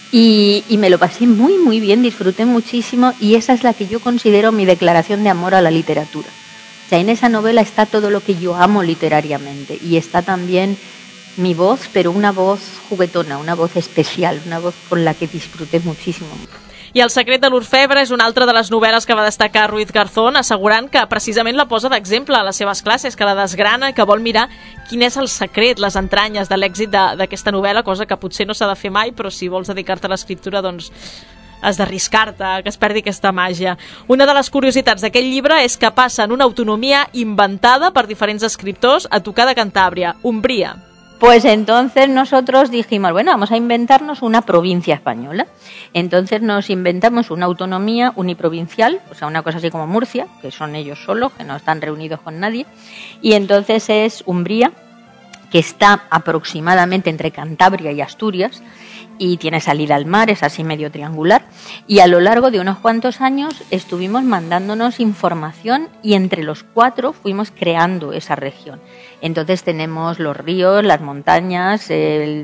Y me lo pasé muy bien, disfruté muchísimo, y esa es la que yo considero mi declaración de amor a la literatura. O sea, en esa novela está todo lo que yo amo literariamente, y está también mi voz, pero una voz juguetona, una voz especial, una voz con la que disfruté muchísimo. I El secret de l'orfebre és una altra de les novel·les que va destacar Ruiz Garzón, assegurant que precisament la posa d'exemple a les seves classes, que la desgrana, que vol mirar quin és el secret, les entranyes de l'èxit d'aquesta novel·la, cosa que potser no s'ha de fer mai, però si vols dedicar-te a l'escriptura, doncs has d'arriscar-te, que es perdi aquesta màgia. Una de les curiositats d'aquest llibre és que passa en una autonomia inventada per diferents escriptors a tocar de Cantàbria, Umbria. Pues entonces nosotros dijimos, bueno, vamos a inventarnos una provincia española. Entonces nos inventamos una autonomía uniprovincial, o sea, una cosa así como Murcia, que son ellos solos, que no están reunidos con nadie. Y entonces es Umbría, que está aproximadamente entre Cantabria y Asturias, y tiene salida al mar, es así medio triangular, y a lo largo de unos cuantos años estuvimos mandándonos información y entre los 4 fuimos creando esa región. Entonces tenemos los ríos, las montañas,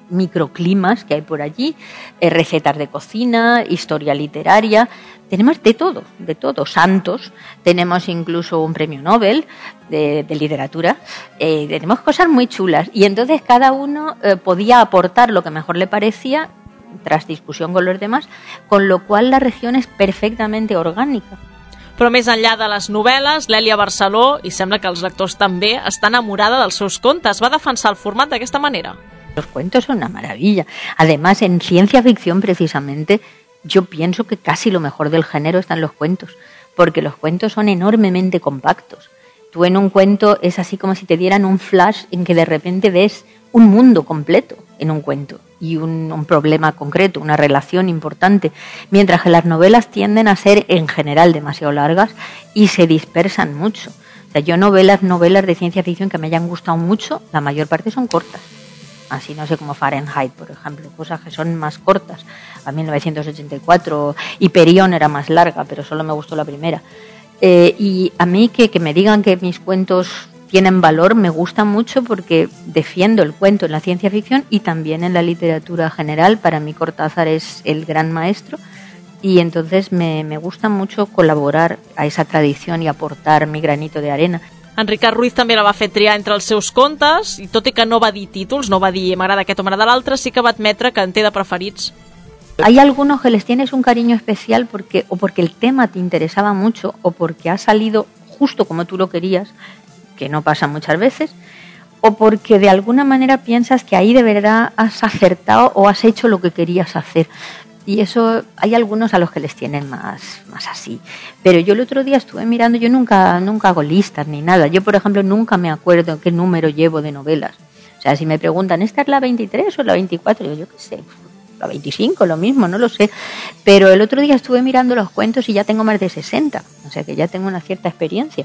microclimas que hay por allí, recetas de cocina, historia literaria, tenemos de todo, santos, tenemos incluso un premio Nobel de literatura, tenemos cosas muy chulas y entonces cada uno podía aportar lo que mejor le parecía tras discussió con los demás, con lo qual la regió és perfectament orgànica. Però més enllà de les novel·les, l'Èlia Barceló, i sembla que els lectors també, està enamorada dels seus contes. Va defensar el format d'aquesta manera. Los cuentos son una maravilla. Además, en ciencia ficción, precisamente, yo pienso que casi lo mejor del género está en los cuentos, porque los cuentos son enormemente compactos. Tú en un cuento es así como si te dieran un flash en que de repente ves un mundo completo en un cuento y un problema concreto, una relación importante, mientras que las novelas tienden a ser en general demasiado largas y se dispersan mucho. O sea, yo novelas de ciencia ficción que me hayan gustado mucho, la mayor parte son cortas. Así, no sé, como Fahrenheit, por ejemplo, cosas que son más cortas. A 1984, Hyperion era más larga, pero solo me gustó la primera. Y a mí que me digan que mis cuentos tienen valor me gusta mucho porque defiendo el cuento en la ciencia ficción y también en la literatura general. Para mí Cortázar es el gran maestro y entonces me gusta mucho colaborar a esa tradición y aportar mi granito de arena. En Ricard Ruiz també la va fer triar entre els seus contes i tot i que no va dir títols, no va dir m'agrada aquest o m'agrada l'altre, sí que va admetre que en té de preferits. Hay algunos que les tienes un cariño especial porque el tema te interesaba mucho o porque ha salido justo como tú lo querías, que no pasa muchas veces, o porque de alguna manera piensas que ahí de verdad has acertado o has hecho lo que querías hacer. Y eso hay algunos a los que les tienen más así. Pero yo el otro día estuve mirando, yo nunca hago listas ni nada. Yo, por ejemplo, nunca me acuerdo qué número llevo de novelas. O sea, si me preguntan, ¿esta es la 23 o la 24? Yo qué sé, la 25, lo mismo, no lo sé. Pero el otro día estuve mirando los cuentos y ya tengo más de 60. O sea, que ya tengo una cierta experiencia.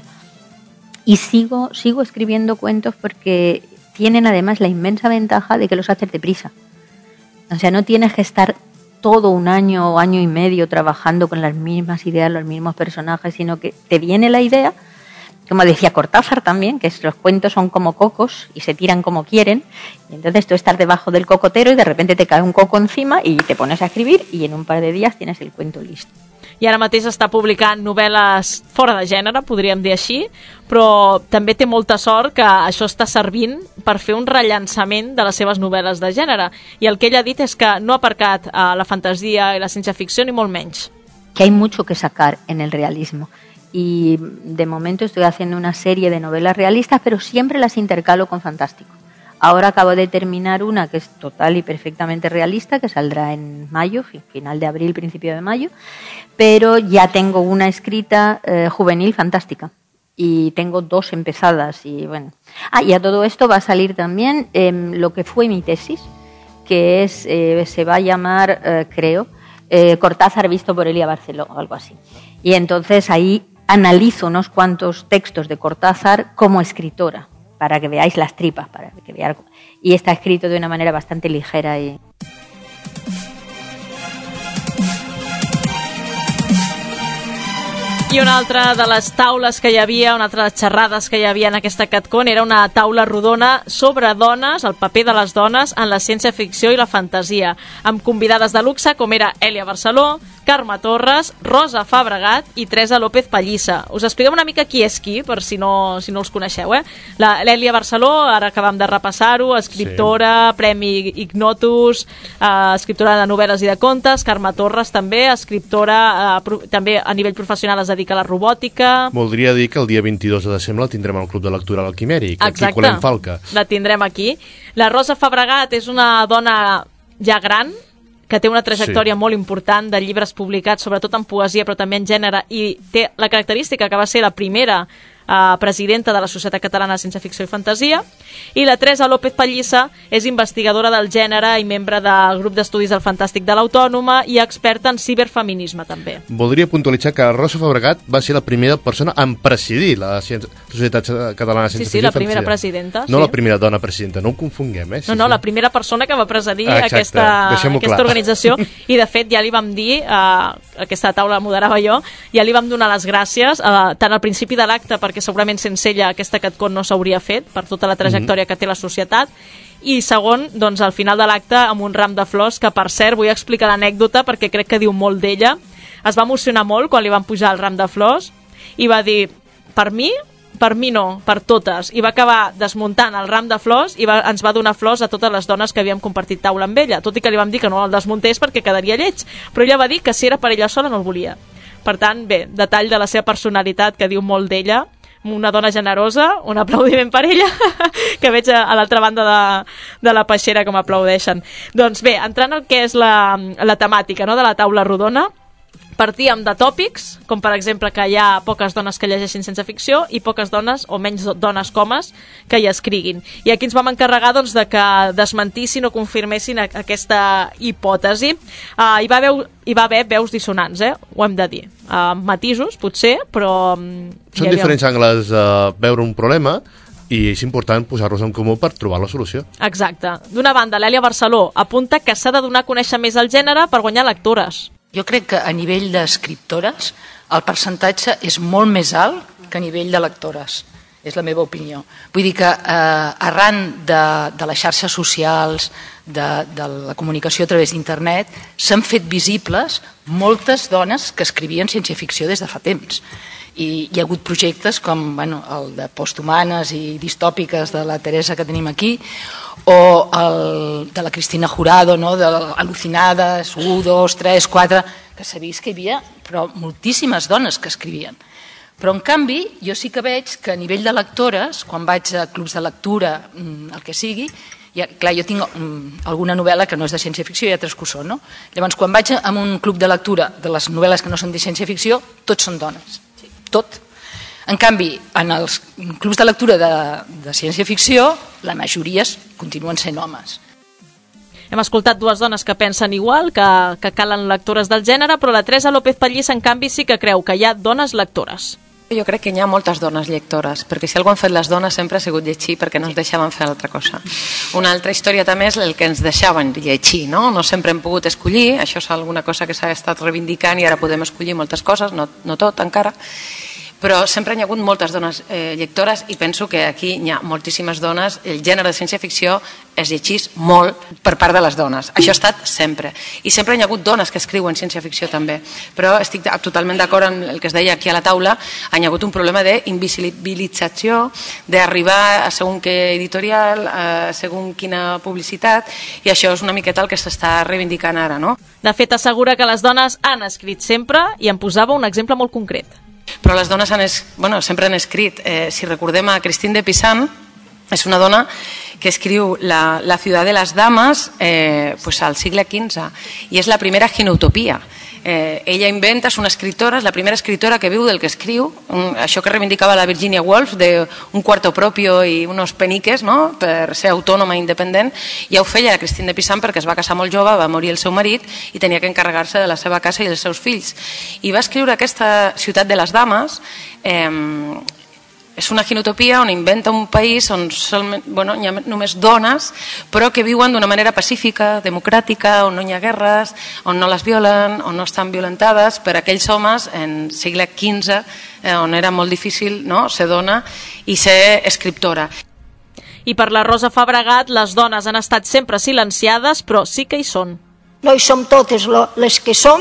Y sigo escribiendo cuentos porque tienen además la inmensa ventaja de que los haces deprisa. O sea, no tienes que estar todo un año o año y medio trabajando con las mismas ideas, los mismos personajes, sino que te viene la idea, como decía Cortázar también, que los cuentos son como cocos y se tiran como quieren, y entonces tú estás debajo del cocotero y de repente te cae un coco encima y te pones a escribir y en un par de días tienes el cuento listo. I ara mateix està publicant novel·les fora de gènere, podríem dir així, però també té molta sort que això està servint per fer un rellançament de les seves novel·les de gènere. I el que ell ha dit és que no ha aparcat la fantasia i la ciència-ficció ni molt menys. Que hay mucho que sacar en el realismo. Y de momento estoy haciendo una serie de novelas realistas, pero siempre las intercalo con fantástico. Ahora acabo de terminar una que es total y perfectamente realista, que saldrá en mayo, final de abril, principio de mayo, pero ya tengo una escrita juvenil fantástica y tengo 2 empezadas. Y bueno, y a todo esto va a salir también lo que fue mi tesis, que es se va a llamar, creo, Cortázar visto por Elia Barceló, o algo así. Y entonces ahí analizo unos cuantos textos de Cortázar como escritora, para que veáis las tripas, para que veáis. Y está escrito de una manera bastante ligera y... I una altra de les taules que hi havia, una altra de les xerrades que hi havia en aquesta CatCon era una taula rodona sobre dones, el paper de les dones en la ciència-ficció i la fantasia, amb convidades de luxe com era Èlia Barceló, Carme Torres, Rosa Fabregat i Teresa López Pallissa. Us expliquem una mica qui és qui, per si no els coneixeu. L'Èlia Barceló, ara acabam de repassar-ho, escriptora, Premi Ignotus, escriptora de novel·les i de contes. Carme Torres també, escriptora també a nivell professional, es dedica a la robòtica. Voldria dir que el dia 22 de desembre la tindrem al Club de Lectura al Quimèric, aquí Colem Falca. La tindrem aquí. La Rosa Fabregat és una dona ja gran, que té una trajectòria molt important de llibres publicats, sobretot en poesia, però també en gènere, i té la característica que va ser la primera presidenta de la Societat Catalana de Ciència-Ficció i Fantasia, i la Teresa López Pallissa és investigadora del gènere i membre del grup d'estudis del Fantàstic de l'Autònoma i experta en ciberfeminisme també. Voldria puntualitzar que Rosa Fabregat va ser la primera persona en presidir la Societat Catalana de Ciència-Ficció i Fantasia. Sí, la primera presidenta. No la primera dona presidenta, no ho confonguem. No, la primera persona que va presidir aquesta organització, i de fet ja li vam dir, aquesta taula la moderava jo, ja li vam donar les gràcies tant al principi de l'acte, perquè segurament sense ella aquesta CatCon no s'hauria fet per tota la trajectòria que té la societat, i segon, doncs al final de l'acte amb un ram de flors, que per cert vull explicar l'anècdota perquè crec que diu molt d'ella. Es va emocionar molt quan li van pujar el ram de flors i va dir, per mi no, per totes, i va acabar desmuntant el ram de flors i ens va donar flors a totes les dones que havíem compartit taula amb ella, tot i que li vam dir que no el desmuntés perquè quedaria lleig, però ella va dir que si era per ella sola no el volia. Per tant, bé, detall de la seva personalitat que diu molt d'ella, una dona generosa, un aplaudiment per ella, que veig a l'altra banda de la peixera com aplaudeixen. Doncs bé, entrant al que és la temàtica, no?, de la taula rodona, partíem de tòpics, com per exemple que hi ha poques dones que llegeixin ciència ficció i poques dones, o menys dones comes, que hi escriguin. I aquí ens vam encarregar doncs, de que desmentissin o confirmessin aquesta hipòtesi. Hi va haver veus dissonants, ho hem de dir. Matisos, potser, però... Són diferents angles de veure un problema i és important posar-los en comú per trobar la solució. Exacte. D'una banda, l'Èlia Barceló apunta que s'ha de donar a conèixer més el gènere per guanyar lectores. Jo crec que a nivell d'escriptores el percentatge és molt més alt que a nivell de lectores. És la meva opinió. Vull dir que arran de les xarxes socials, de la comunicació a través d'internet, s'han fet visibles moltes dones que escrivien ciència-ficció des de fa temps. I hi ha hagut projectes com el de posthumanes i distòpiques de la Teresa que tenim aquí, o el de la Cristina Jurado, de Al·lucinades, 1, 2, 3, 4, que s'ha vist que hi havia moltíssimes dones que escrivien. Però, en canvi, jo sí que veig que a nivell de lectores, quan vaig a clubs de lectura, el que sigui, clar, jo tinc alguna novel·la que no és de ciència-ficció i altres que ho són, no? Llavors, quan vaig a un club de lectura de les novel·les que no són de ciència-ficció, tots són dones, tot. En canvi, en els clubs de lectura de ciència-ficció, la majoria continuen sent homes. Hem escoltat dues dones que pensen igual, que calen lectores del gènere, però la Teresa López Pallís, en canvi, sí que creu que hi ha dones lectores. Jo crec que hi ha moltes dones lectores, perquè si algú han fet les dones sempre ha sigut llegir perquè no ens deixaven fer altra cosa. Una altra història també és el que ens deixaven llegir, no? No sempre hem pogut escollir, això és alguna cosa que s'ha estat reivindicant i ara podem escollir moltes coses, no tot encara, però sempre hi ha hagut moltes dones lectores i penso que aquí hi ha moltíssimes dones. El gènere de ciència-ficció es llegís molt per part de les dones. Això ha estat sempre. I sempre hi ha hagut dones que escriuen ciència-ficció també. Però estic totalment d'acord amb el que es deia aquí a la taula. Hi ha hagut un problema d'invisibilització, d'arribar a segon què editorial, a segon quina publicitat, i això és una miqueta el que s'està reivindicant ara, no? De fet, assegura que les dones han escrit sempre i en posava un exemple molt concret. Però les dones sempre han escrit. Si recordem a Christine de Pizan, és una dona que escriu La ciudad de las damas al segle XV i és la primera ginutopia. Ella inventa, és una escritora, és la primera escritora que viu del que escriu, això que reivindicava la Virginia Woolf d'un cuarto propio i unos peniques, no?, per ser autònoma i independent. Ja ho feia la Christine de Pizan perquè es va casar molt jove, va morir el seu marit i tenia que encarregar-se de la seva casa i dels seus fills. I va escriure aquesta Ciutat de les Dames. És una ginutopia on inventa un país on hi ha només dones, però que viuen d'una manera pacífica, democràtica, on no hi ha guerres, on no les violen, on no estan violentades per aquells homes en segle XV, on era molt difícil ser dona i ser escriptora. I per la Rosa Fabregat, les dones han estat sempre silenciades, però sí que hi són. No hi som totes les que som,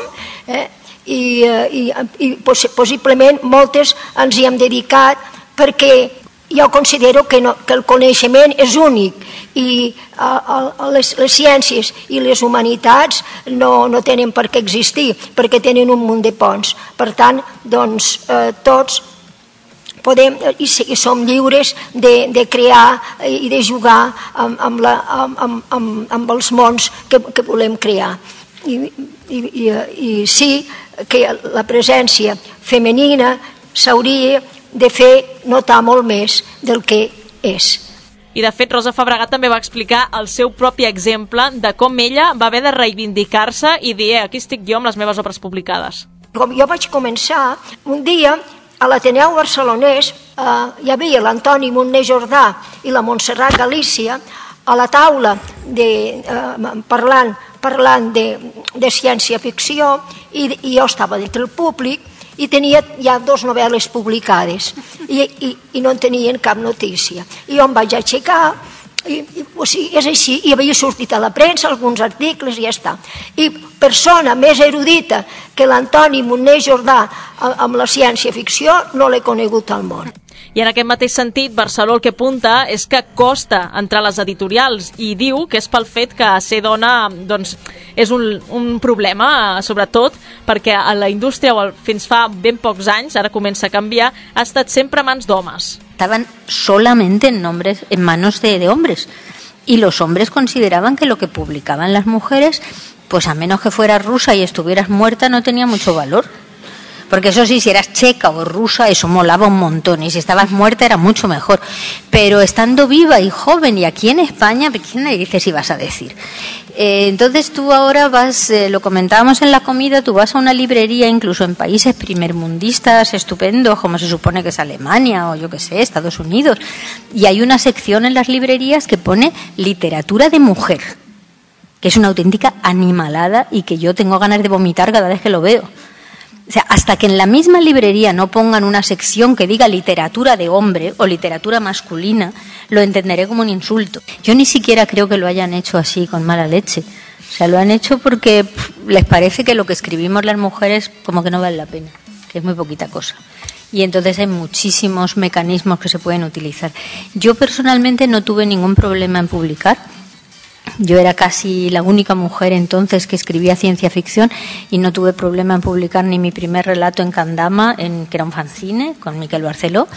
i possiblement moltes ens hi hem dedicat perquè jo considero que el coneixement és únic i les ciències i les humanitats no tenen per què existir, perquè tenen un munt de ponts. Per tant, tots podem i som lliures de crear i de jugar amb els mons que volem crear. I sí que la presència femenina s'hauria de fer notar molt més del que és. I de fet Rosa Fabregat també va explicar el seu propi exemple de com ella va haver de reivindicar-se i dir aquí estic jo amb les meves obres publicades. Com jo vaig començar, un dia a l'Ateneu Barcelonès hi havia l'Antoni Montner Jordà i la Montserrat Galícia a la taula parlant de ciència-ficció i jo estava dintre el públic i tenia ja 2 novel·les publicades i no en tenien cap notícia. I jo em vaig aixecar i O sigui, és així, i havia sortit a la premsa alguns articles i ja està. I persona més erudita que l'Antoni Monner Jordà amb la ciència-ficció no l'he conegut al món. I en aquest mateix sentit, Barceló el que apunta és que costa entrar a les editorials i diu que és pel fet que ser dona doncs, és un problema, sobretot perquè a la indústria, fins fa ben pocs anys, ara comença a canviar, ha estat sempre a mans d'homes. Estaban solamente en manos de hombres, y los hombres consideraban que lo que publicaban las mujeres, pues a menos que fueras rusa y estuvieras muerta, no tenía mucho valor. Porque eso sí, si eras checa o rusa, eso molaba un montón, y si estabas muerta era mucho mejor. Pero estando viva y joven, y aquí en España, ¿quién le dices si vas a decir? Entonces tú ahora vas, lo comentábamos en la comida, tú vas a una librería, incluso en países primermundistas estupendos, como se supone que es Alemania o yo qué sé, Estados Unidos, y hay una sección en las librerías que pone literatura de mujer, que es una auténtica animalada y que yo tengo ganas de vomitar cada vez que lo veo. O sea, hasta que en la misma librería no pongan una sección que diga literatura de hombre o literatura masculina, lo entenderé como un insulto. Yo ni siquiera creo que lo hayan hecho así, con mala leche. O sea, lo han hecho porque les parece que lo que escribimos las mujeres como que no vale la pena, que es muy poquita cosa. Y entonces hay muchísimos mecanismos que se pueden utilizar. Yo personalmente no tuve ningún problema en publicar. Yo era casi la única mujer entonces que escribía ciencia ficción y no tuve problema en publicar ni mi primer relato en Candama, que era un fanzine con Miquel Barceló,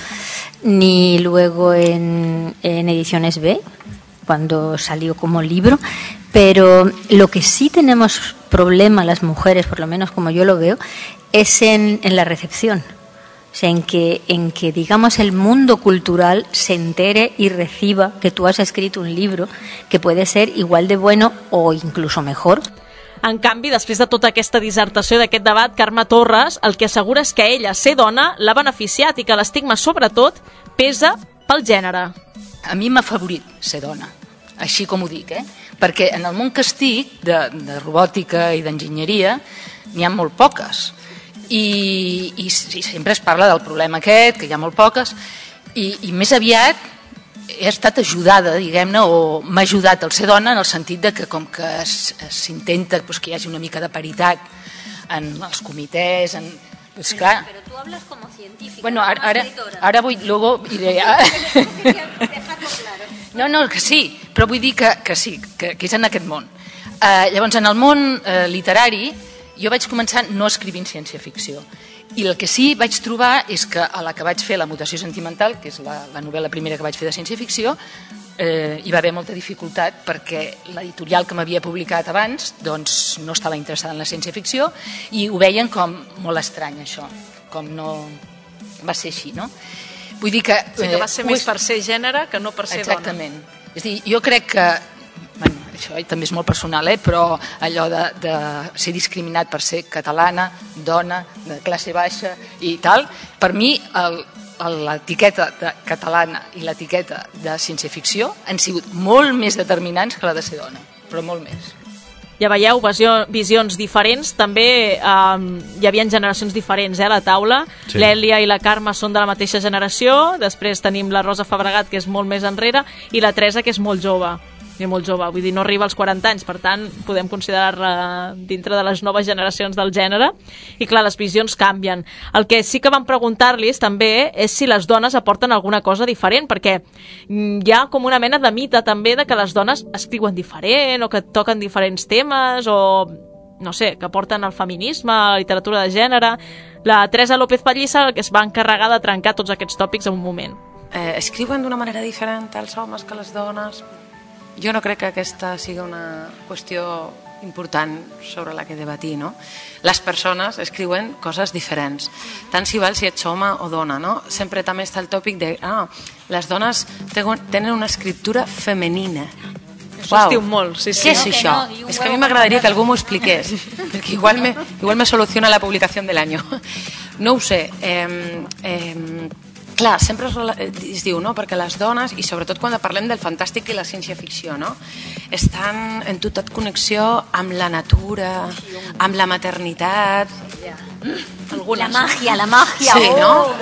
ni luego en Ediciones B, cuando salió como libro. Pero lo que sí tenemos problema las mujeres, por lo menos como yo lo veo, es en la recepción. O sea, en que, digamos, el mundo cultural se entere y reciba que tú has escrito un libro que puede ser igual de bueno o incluso mejor. En canvi, després de tota aquesta dissertació d'aquest debat, Carme Torres el que assegura és que ella, ser dona, l'ha beneficiat i que l'estigma, sobretot, pesa pel gènere. A mi m'ha favorit ser dona, així com ho dic, perquè en el món que estic, de robòtica i d'enginyeria, n'hi ha molt poques. I sempre es parla del problema aquest, que hi ha molt poques, i més aviat he estat ajudada, diguem-ne, o m'ha ajudat el ser dona en el sentit de que com que s'intenta que hi hagi una mica de paritat en els comitès, pues clar. Pero tú hablas como científica. Bueno, ara vull, luego iré a... No, que sí, però vull dir que sí, que és en aquest món. Llavors, en el món literari, jo vaig començar no escrivint ciència-ficció. I el que sí vaig trobar és que a la que vaig fer La mutació sentimental, que és la novel·la primera que vaig fer de ciència-ficció, hi va haver molta dificultat perquè l'editorial que m'havia publicat abans doncs, no estava interessada en la ciència-ficció i ho veien com molt estrany, això. Com no... Va ser així, no? Vull dir que... Sí, que va ser més per ser gènere que no per ser dona. Exactament. És a dir, jo crec que... Bueno, això també és molt personal, però allò de ser discriminat per ser catalana, dona, de classe baixa i tal, per mi l'etiqueta de catalana i l'etiqueta de ciència-ficció han sigut molt més determinants que la de ser dona, però molt més. Ja veieu, visions diferents, també hi havia generacions diferents a la taula. Sí. L'Èlia i la Carme són de la mateixa generació, després tenim la Rosa Fabregat, que és molt més enrere, i la Teresa, que és molt jove. Vull dir, no arriba als 40 anys, per tant podem considerar-la dintre de les noves generacions del gènere, i clar, les visions canvien. El que sí que vam preguntar-los també és si les dones aporten alguna cosa diferent, perquè hi ha com una mena de mite també de que les dones escriuen diferent o que toquen diferents temes o no sé, que aporten al feminisme, a la literatura de gènere. La Teresa López Pallissa que es va encarregar de trencar tots aquests tòpics en un moment. Escriuen d'una manera diferent els homes que les dones? Jo no crec que aquesta sigui una qüestió important sobre la que debatir, no? Les persones escriuen coses diferents, tant si val si ets home o dona, no? Sempre també està el tòpic de les dones tenen una escriptura femenina. Això es diu molt, sí. Què és això? És que a mi m'agradaria que algú m'ho expliqués, perquè igual me soluciona la publicació de l'any. No ho sé. clar, sempre es diu, no?, perquè les dones, i sobretot quan parlem del fantàstic i la ciència-ficció, no?, estan en total connexió amb la natura, amb la maternitat... La màgia, sí, oh!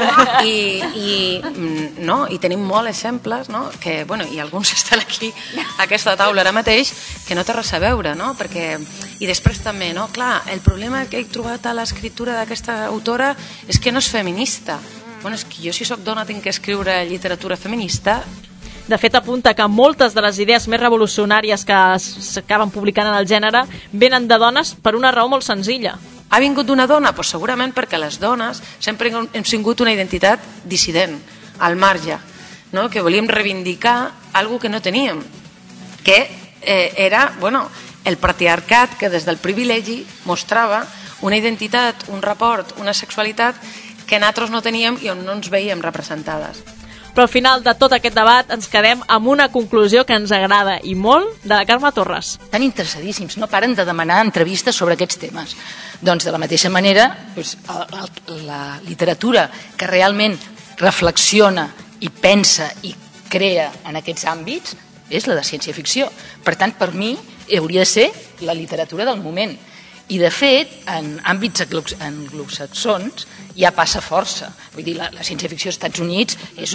no? I tenim molts exemples, no? Que, bueno, i alguns estan aquí a aquesta taula ara mateix, que no té res a veure, no? Perquè, i després també, no? Clar, el problema que he trobat a l'escriptura d'aquesta autora és que no és feminista. Bueno, és que jo si sóc dona tinc que escriure literatura feminista. De fet, apunta que moltes de les idees més revolucionàries que s'acaben publicant en el gènere venen de dones per una raó molt senzilla. Ha vingut d'una dona? Pues segurament perquè les dones sempre hem tingut una identitat dissident, al marge, no? Que volíem reivindicar algo que no teníem, que era, bueno, el patriarcat que des del privilegi mostrava una identitat, un rapport, una sexualitat que nosaltres no teníem i on no ens veiem representades. Però al final de tot aquest debat ens quedem amb una conclusió que ens agrada i molt, de la Carme Torres. Tan interessadíssims, no paren de demanar entrevistes sobre aquests temes. Doncs de la mateixa manera, la literatura que realment reflexiona i pensa i crea en aquests àmbits és la de ciència-ficció. Per tant, per mi, hauria de ser la literatura del moment. I, de fet, en àmbits anglosaxons ja passa força. Vull dir, la ciència-ficció als Estats Units és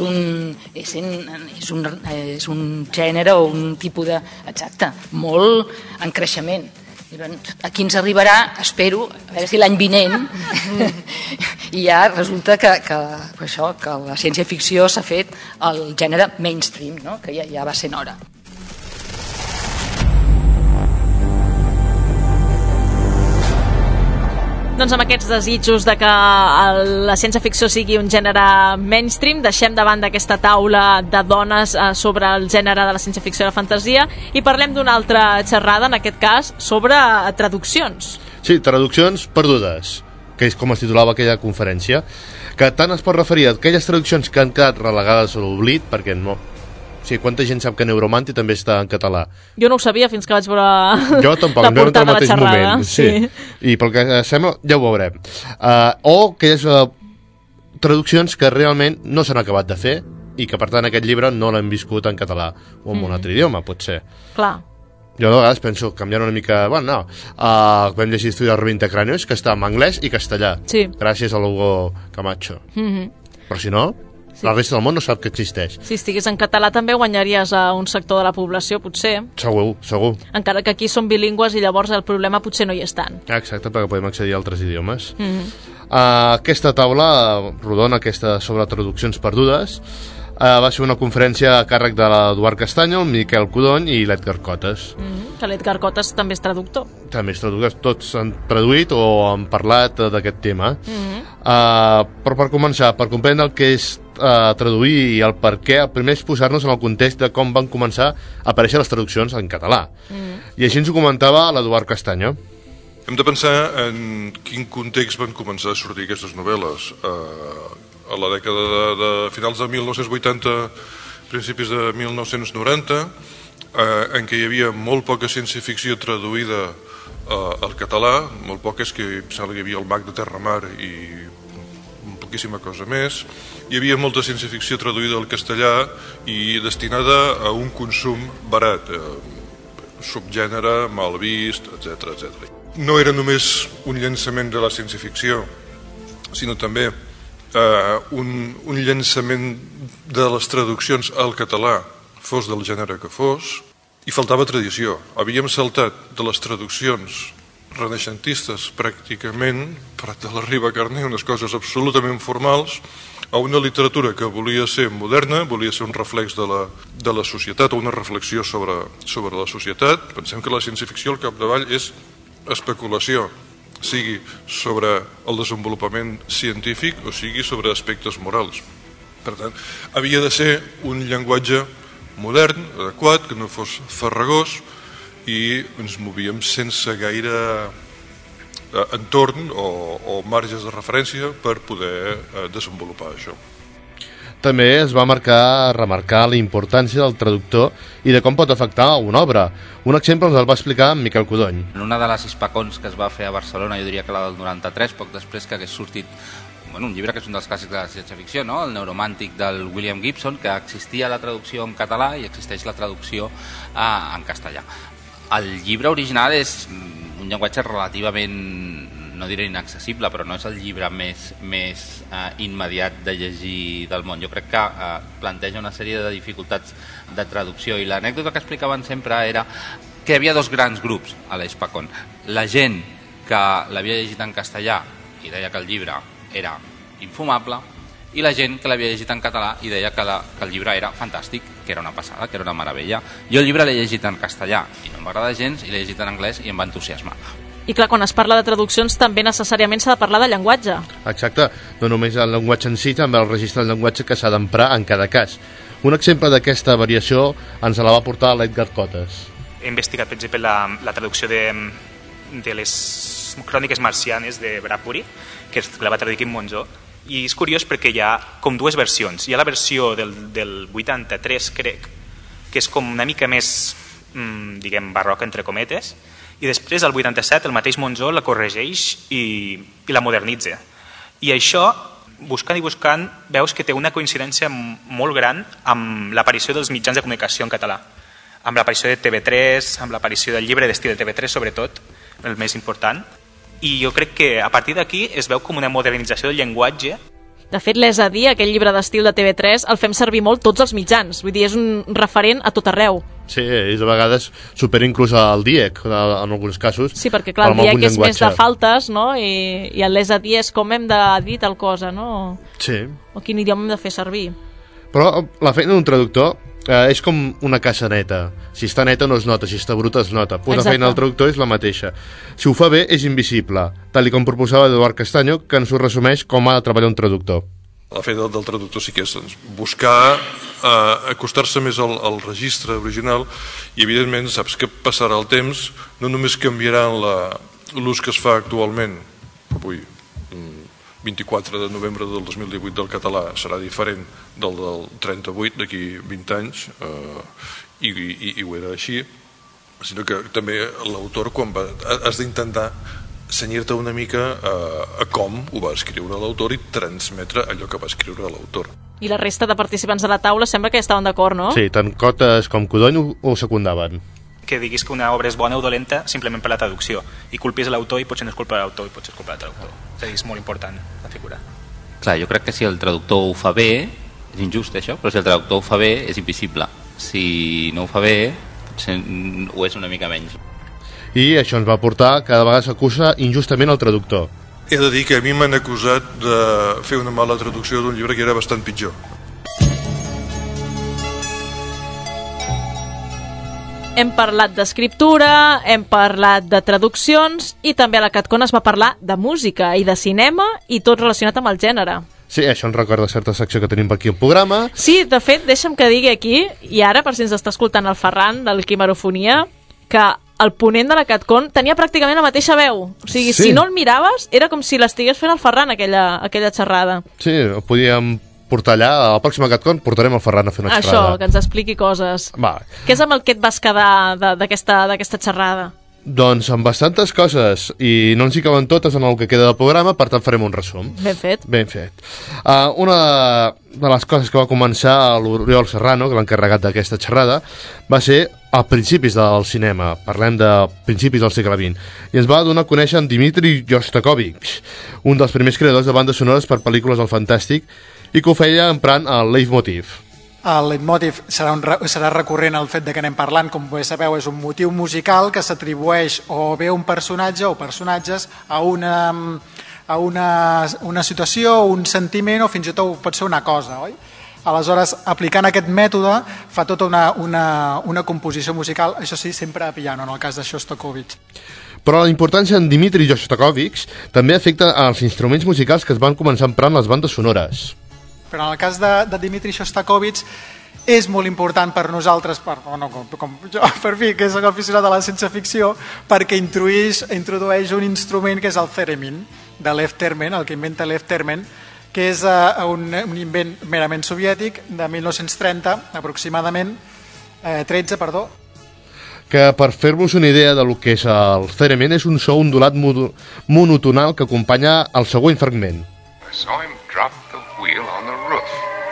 un gènere o un tipus de... Exacte, molt en creixement. Aquí ens arribarà, espero, a veure si l'any vinent, i ja resulta que la ciència-ficció s'ha fet el gènere mainstream, no? Que ja va sent hora. Doncs amb aquests desitjos de que la ciència-ficció sigui un gènere mainstream, deixem davant d'aquesta taula de dones sobre el gènere de la ciència-ficció i la fantasia i parlem d'una altra xerrada, en aquest cas, sobre traduccions. Sí, traduccions perdudes, que és com es titulava aquella conferència, que tant es pot referir a aquelles traduccions que han quedat relegades a l'oblit, perquè no... O sigui, quanta gent sap que Neuromanti també està en català? Jo no ho sabia fins que vaig veure jo tampoc, la portada de la xerrada. Moment, sí. I pel que sembla, ja ho veurem. O aquelles traduccions que realment no s'han acabat de fer i que, per tant, aquest llibre no l'hem viscut en català o en un altre idioma, pot ser. Clar. Jo de vegades penso canviar una mica... Bueno, no. Vam llegir Estudiar Revinte Cráneos, que està en anglès i castellà. Sí. Gràcies a Hugo Camacho. Però si no... Sí. La resta del món no sap que existeix. Si estigués en català també guanyaries a un sector de la població, potser. Segur. Encara que aquí són bilingües i llavors el problema potser no hi és tant. Exacte, perquè podem accedir a altres idiomes. Aquesta taula rodona, aquesta sobre traduccions perdudes, va ser una conferència a càrrec de l'Eduard Castanyo, el Miquel Codony i l'Edgar Cotes. Que l'Edgar Cotes també és traductor. També és traductor, tots han traduït o han parlat d'aquest tema. Però per començar, per comprendre el que és traduir i el per què, el primer és posar-nos en el context de com van començar a aparèixer les traduccions en català. I així ens ho comentava l'Eduard Castanyo. Hem de pensar en quin context van començar a sortir aquestes novel·les. A la dècada de finals de 1980, principis de 1990, en què hi havia molt poca ciència-ficció traduïda al català, molt poca, és que em sembla que hi havia el Mag de Terramar i poquíssima cosa més. Hi havia molta ciència-ficció traduïda al castellà i destinada a un consum barat, subgènere, mal vist, etc. No era només un llançament de la ciència-ficció, sinó també un llançament de les traduccions al català, fos del gènere que fos, i faltava tradició. Havíem saltat de les traduccions renaixentistes pràcticament, per de la Riba Carner, unes coses absolutament formals, a una literatura que volia ser moderna, volia ser un reflex de la societat o una reflexió sobre la societat. Pensem que la ciència-ficció al capdavall és especulació, sigui sobre el desenvolupament científic o sigui sobre aspectes morals. Per tant, havia de ser un llenguatge modern, adequat, que no fos farragós, i ens movíem sense gaire entorn o marges de referència per poder desenvolupar això. També es va remarcar la importància del traductor i de com pot afectar una obra. Un exemple ens el va explicar en Miquel Codony. En una de les hispacons que es va fer a Barcelona, jo diria que la del 93, poc després que hagués sortit un llibre que és un dels clàssics de la ciència-ficció, no? El Neuromàntic del William Gibson, que existia la traducció en català i existeix la traducció en castellà. El llibre original és un llenguatge relativament, no diré inaccessible, però no és el llibre més immediat de llegir del món. Jo crec que planteja una sèrie de dificultats de traducció, i l'anècdota que explicaven sempre era que hi havia dos grans grups a l'Espacon. La gent que l'havia llegit en castellà i deia que el llibre era infumable, i la gent que l'havia llegit en català i deia que el llibre era fantàstic, que era una passada, que era una meravella. Jo el llibre l'he llegit en castellà i no m'agrada gens, i l'he llegit en anglès i em va entusiasmar. I clar, quan es parla de traduccions també necessàriament s'ha de parlar de llenguatge. Exacte, no només el llenguatge en si, també el registre del llenguatge que s'ha d'emprar en cada cas. Un exemple d'aquesta variació ens la va portar l'Edgar Cotes. He investigat, per exemple, la traducció de les cròniques marcianes de Bradbury, que la va traduir Quim Monzó, i és curiós perquè hi ha com dues versions. Hi ha la versió del 83, crec, que és com una mica més, diguem, barroca, entre cometes, i després, al 87, el mateix Monzó la corregeix i la modernitza. I això, buscant i buscant, veus que té una coincidència molt gran amb l'aparició dels mitjans de comunicació en català, amb l'aparició de TV3, amb l'aparició del llibre d'estil de TV3, sobretot, el més important. I jo crec que a partir d'aquí es veu com una modernització del llenguatge. De fet, l'És a dir, aquell llibre d'estil de TV3, el fem servir molt tots els mitjans. Vull dir, és un referent a tot arreu. Sí, és a vegades supera inclús el DIEC, en alguns casos. Sí, perquè clar, el DIEC és més de faltes, no? I l'És a dir és com hem de dir tal cosa, no? Sí. O quin idioma hem de fer servir. Però la feina d'un traductor és com una caixa neta. Si està neta no es nota, si està bruta es nota. Pues la feina del traductor és la mateixa. Si ho fa bé és invisible, tal com proposava Eduard Castanyo, que ens ho resumeix com ha de treballar un traductor. La feina del traductor sí que és buscar acostar-se més al registre original, i evidentment saps que passarà el temps, no només canviaran l'ús que es fa actualment, avui 24 de novembre del 2018 del català serà diferent del 38 d'aquí 20 anys, i ho era així, sinó que també l'autor, quan has d'intentar cenyir-te una mica a com ho va escriure l'autor i transmetre allò que va escriure l'autor. I la resta de participants de la taula sembla que estaven d'acord, no? Sí, tant Cotes com Codony ho secundaven. Que diguis que una obra és bona o dolenta simplement per la traducció, i culpis l'autor i potser no és culpa de l'autor i potser és culpa del traductor. És a dir, és molt important la figura. Clar, jo crec que si el traductor ho fa bé, és injust això, però si el traductor ho fa bé és invisible. Si no ho fa bé, potser ho és una mica menys. I això ens va portar que cada vegada s'acusa injustament el traductor. He de dir que a mi m'han acusat de fer una mala traducció d'un llibre que era bastant pitjor. Hem parlat d'escriptura, hem parlat de traduccions i també a la CatCon es va parlar de música i de cinema i tot relacionat amb el gènere. Sí, això ens recorda certa secció que tenim per aquí al programa. Sí, de fet, deixa'm que digui aquí, i ara per si ens està escoltant el Ferran del Quimerofonia, que el ponent de la CatCon tenia pràcticament la mateixa veu. O sigui, sí. Si no el miraves, era com si l'estigués fent el Ferran, aquella xerrada. Sí, ho podíem portar allà, a la pròxima CatCon portarem el Ferran a fer una xerrada. Això, que ens expliqui coses. Va. Què és amb el que et vas quedar d'aquesta xerrada? Doncs amb bastantes coses, i no ens hi caben totes en el que queda del programa, per tant farem un resum. Ben fet. Ben fet. Una de les coses que va començar l'Oriol Serrano, que l'encarregat d'aquesta xerrada, va ser a principis del cinema, parlem de principis del segle XX, i ens va donar a conèixer en Dmitri Shostakovich, un dels primers creadors de bandes sonores per pel·lícules del fantàstic, i que ho feia emprant el leitmotiv. El leitmotiv serà recurrent al fet de que anem parlant, com bé sabeu, és un motiu musical que s'atribueix o bé a un personatge o personatges a una situació, un sentiment o fins i tot pot ser una cosa, oi? Aleshores, aplicant aquest mètode fa tota una composició musical, això sí, sempre a piano, en el cas de Shostakovich. Però la importància en Dmitri Shostakovich també afecta als instruments musicals que es van començar emprant les bandes sonores. Però en el cas de Dmitri Shostakovich és molt important per nosaltres, com jo, per fi, que és l'aficionat de la ciència-ficció, perquè introdueix un instrument que és el theremin, de Lev Termen, el que inventa Lev Termen, que és un invent merament soviètic de 1930, aproximadament, 13, perdó. Que per fer-vos una idea del que és el theremin és un so ondulat monotonal que acompanya el següent fragment. saw him drop the wheel on the roof.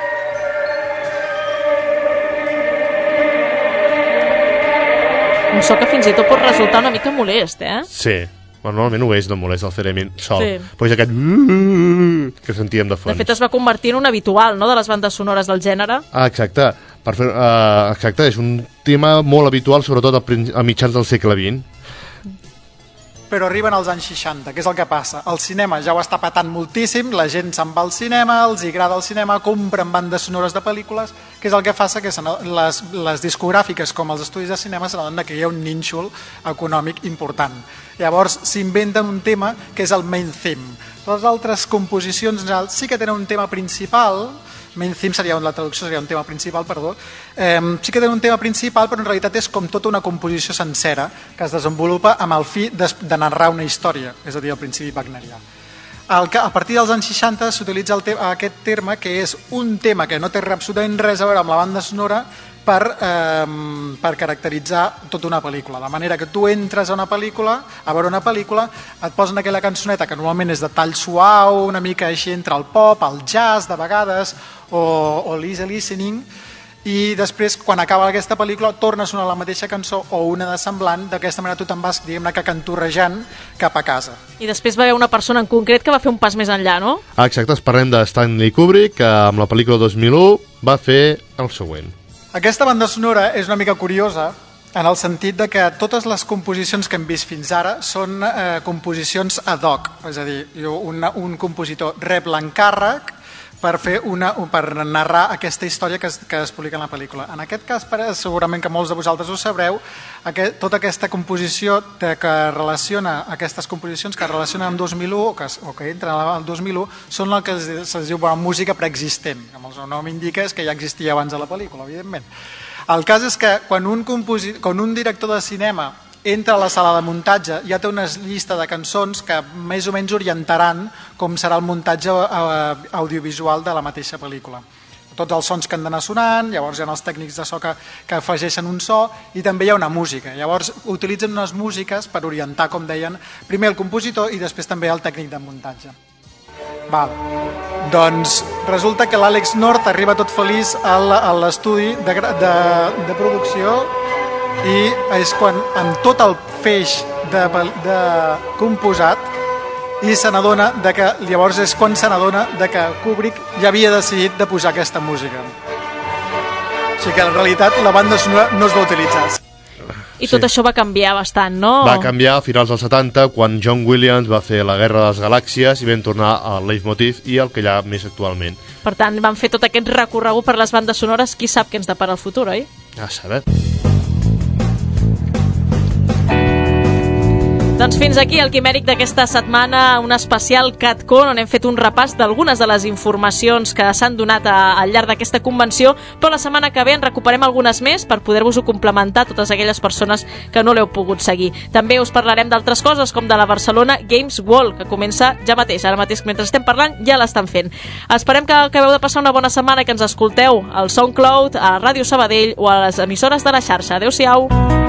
Un so que fins i tot pot resultar una mica molest, Sí, normalment ho és, no molest el Theremin sol. Sí. Però és aquest que sentíem de fons. De fet, es va convertir en un habitual, no?, de les bandes sonores del gènere. Exacte. Exacte, és un tema molt habitual, sobretot a mitjans del segle XX. Però arriben als anys 60, què és el que passa? El cinema ja ho està patant moltíssim, la gent se'n va al cinema, els agrada el cinema, compren bandes sonores de pel·lícules, què és el que passa? Que les discogràfiques com els estudis de cinema s'adonen que hi ha un nínxol econòmic important. Llavors s'inventen un tema que és el main theme. Les altres composicions sí que tenen un tema principal, main theme seria la traducció, seria un tema principal, perdó. Sí que té un tema principal, però en realitat és com tota una composició sencera que es desenvolupa amb el fi de narrar una història, és a dir, el principi wagnerià. A partir dels anys 60 s'utilitza aquest terme, que és un tema que no té absolutament res a veure amb la banda sonora, per caracteritzar tota una pel·lícula. De manera que tu entres a una pel·lícula, a veure una pel·lícula, et posen aquella cançoneta que normalment és de tall suau, una mica així entre el pop, el jazz de vegades, o l'easy listening, i després, quan acaba aquesta pel·lícula, torna a sonar la mateixa cançó o una de semblant, d'aquesta manera tu te'n vas, diguem-ne, que canturrejant cap a casa. I després va haver una persona en concret que va fer un pas més enllà, no? Exacte, parlem de Stanley Kubrick, que amb la pel·lícula 2001 va fer el següent. Aquesta banda sonora és una mica curiosa en el sentit de que totes les composicions que hem vist fins ara són composicions ad hoc, és a dir, un compositor rep l'encàrrec per narrar aquesta història que es publica en la pel·lícula. En aquest cas, segurament que molts de vosaltres ho sabreu, tota aquesta composició que relaciona aquestes composicions que relacionen amb 2001 o que entren al 2001 són el que se'ls diu música preexistent. Com el seu nom indica, és que ja existia abans de la pel·lícula, evidentment. El cas és que quan un director de cinema entra a la sala de muntatge ja té una llista de cançons que més o menys orientaran com serà el muntatge audiovisual de la mateixa pel·lícula. Tots els sons que han d'anar sonant, llavors hi ha els tècnics de so que afegeixen un so i també hi ha una música. Llavors utilitzen unes músiques per orientar, com deien, primer el compositor i després també el tècnic de muntatge. Doncs resulta que l'Àlex North arriba tot feliç a l'estudi de producció i és quan, amb tot el feix de composat, i se n'adona que llavors és quan se n'adona que Kubrick ja havia decidit de posar aquesta música. O sigui que en realitat la banda sonora no es va utilitzar. I tot això va canviar bastant, no? Va canviar a finals dels 70, quan John Williams va fer La Guerra de les Galàxies i vam tornar al leitmotiv i el que hi ha més actualment. Per tant, van fer tot aquest recorregut per les bandes sonores, qui sap què ens depara el futur, oi? A saber. Doncs fins aquí el quimèric d'aquesta setmana, un especial CatCon on hem fet un repàs d'algunes de les informacions que s'han donat al llarg d'aquesta convenció, però la setmana que ve en recuperem algunes més per poder-vos-ho complementar totes aquelles persones que no l'heu pogut seguir. També us parlarem d'altres coses, com de la Barcelona Games World, que comença ja mateix, ara mateix mentre estem parlant ja l'estan fent. Esperem que acabeu de passar una bona setmana i que ens escolteu al SoundCloud, a Ràdio Sabadell o a les emissores de la xarxa. Adéu-siau!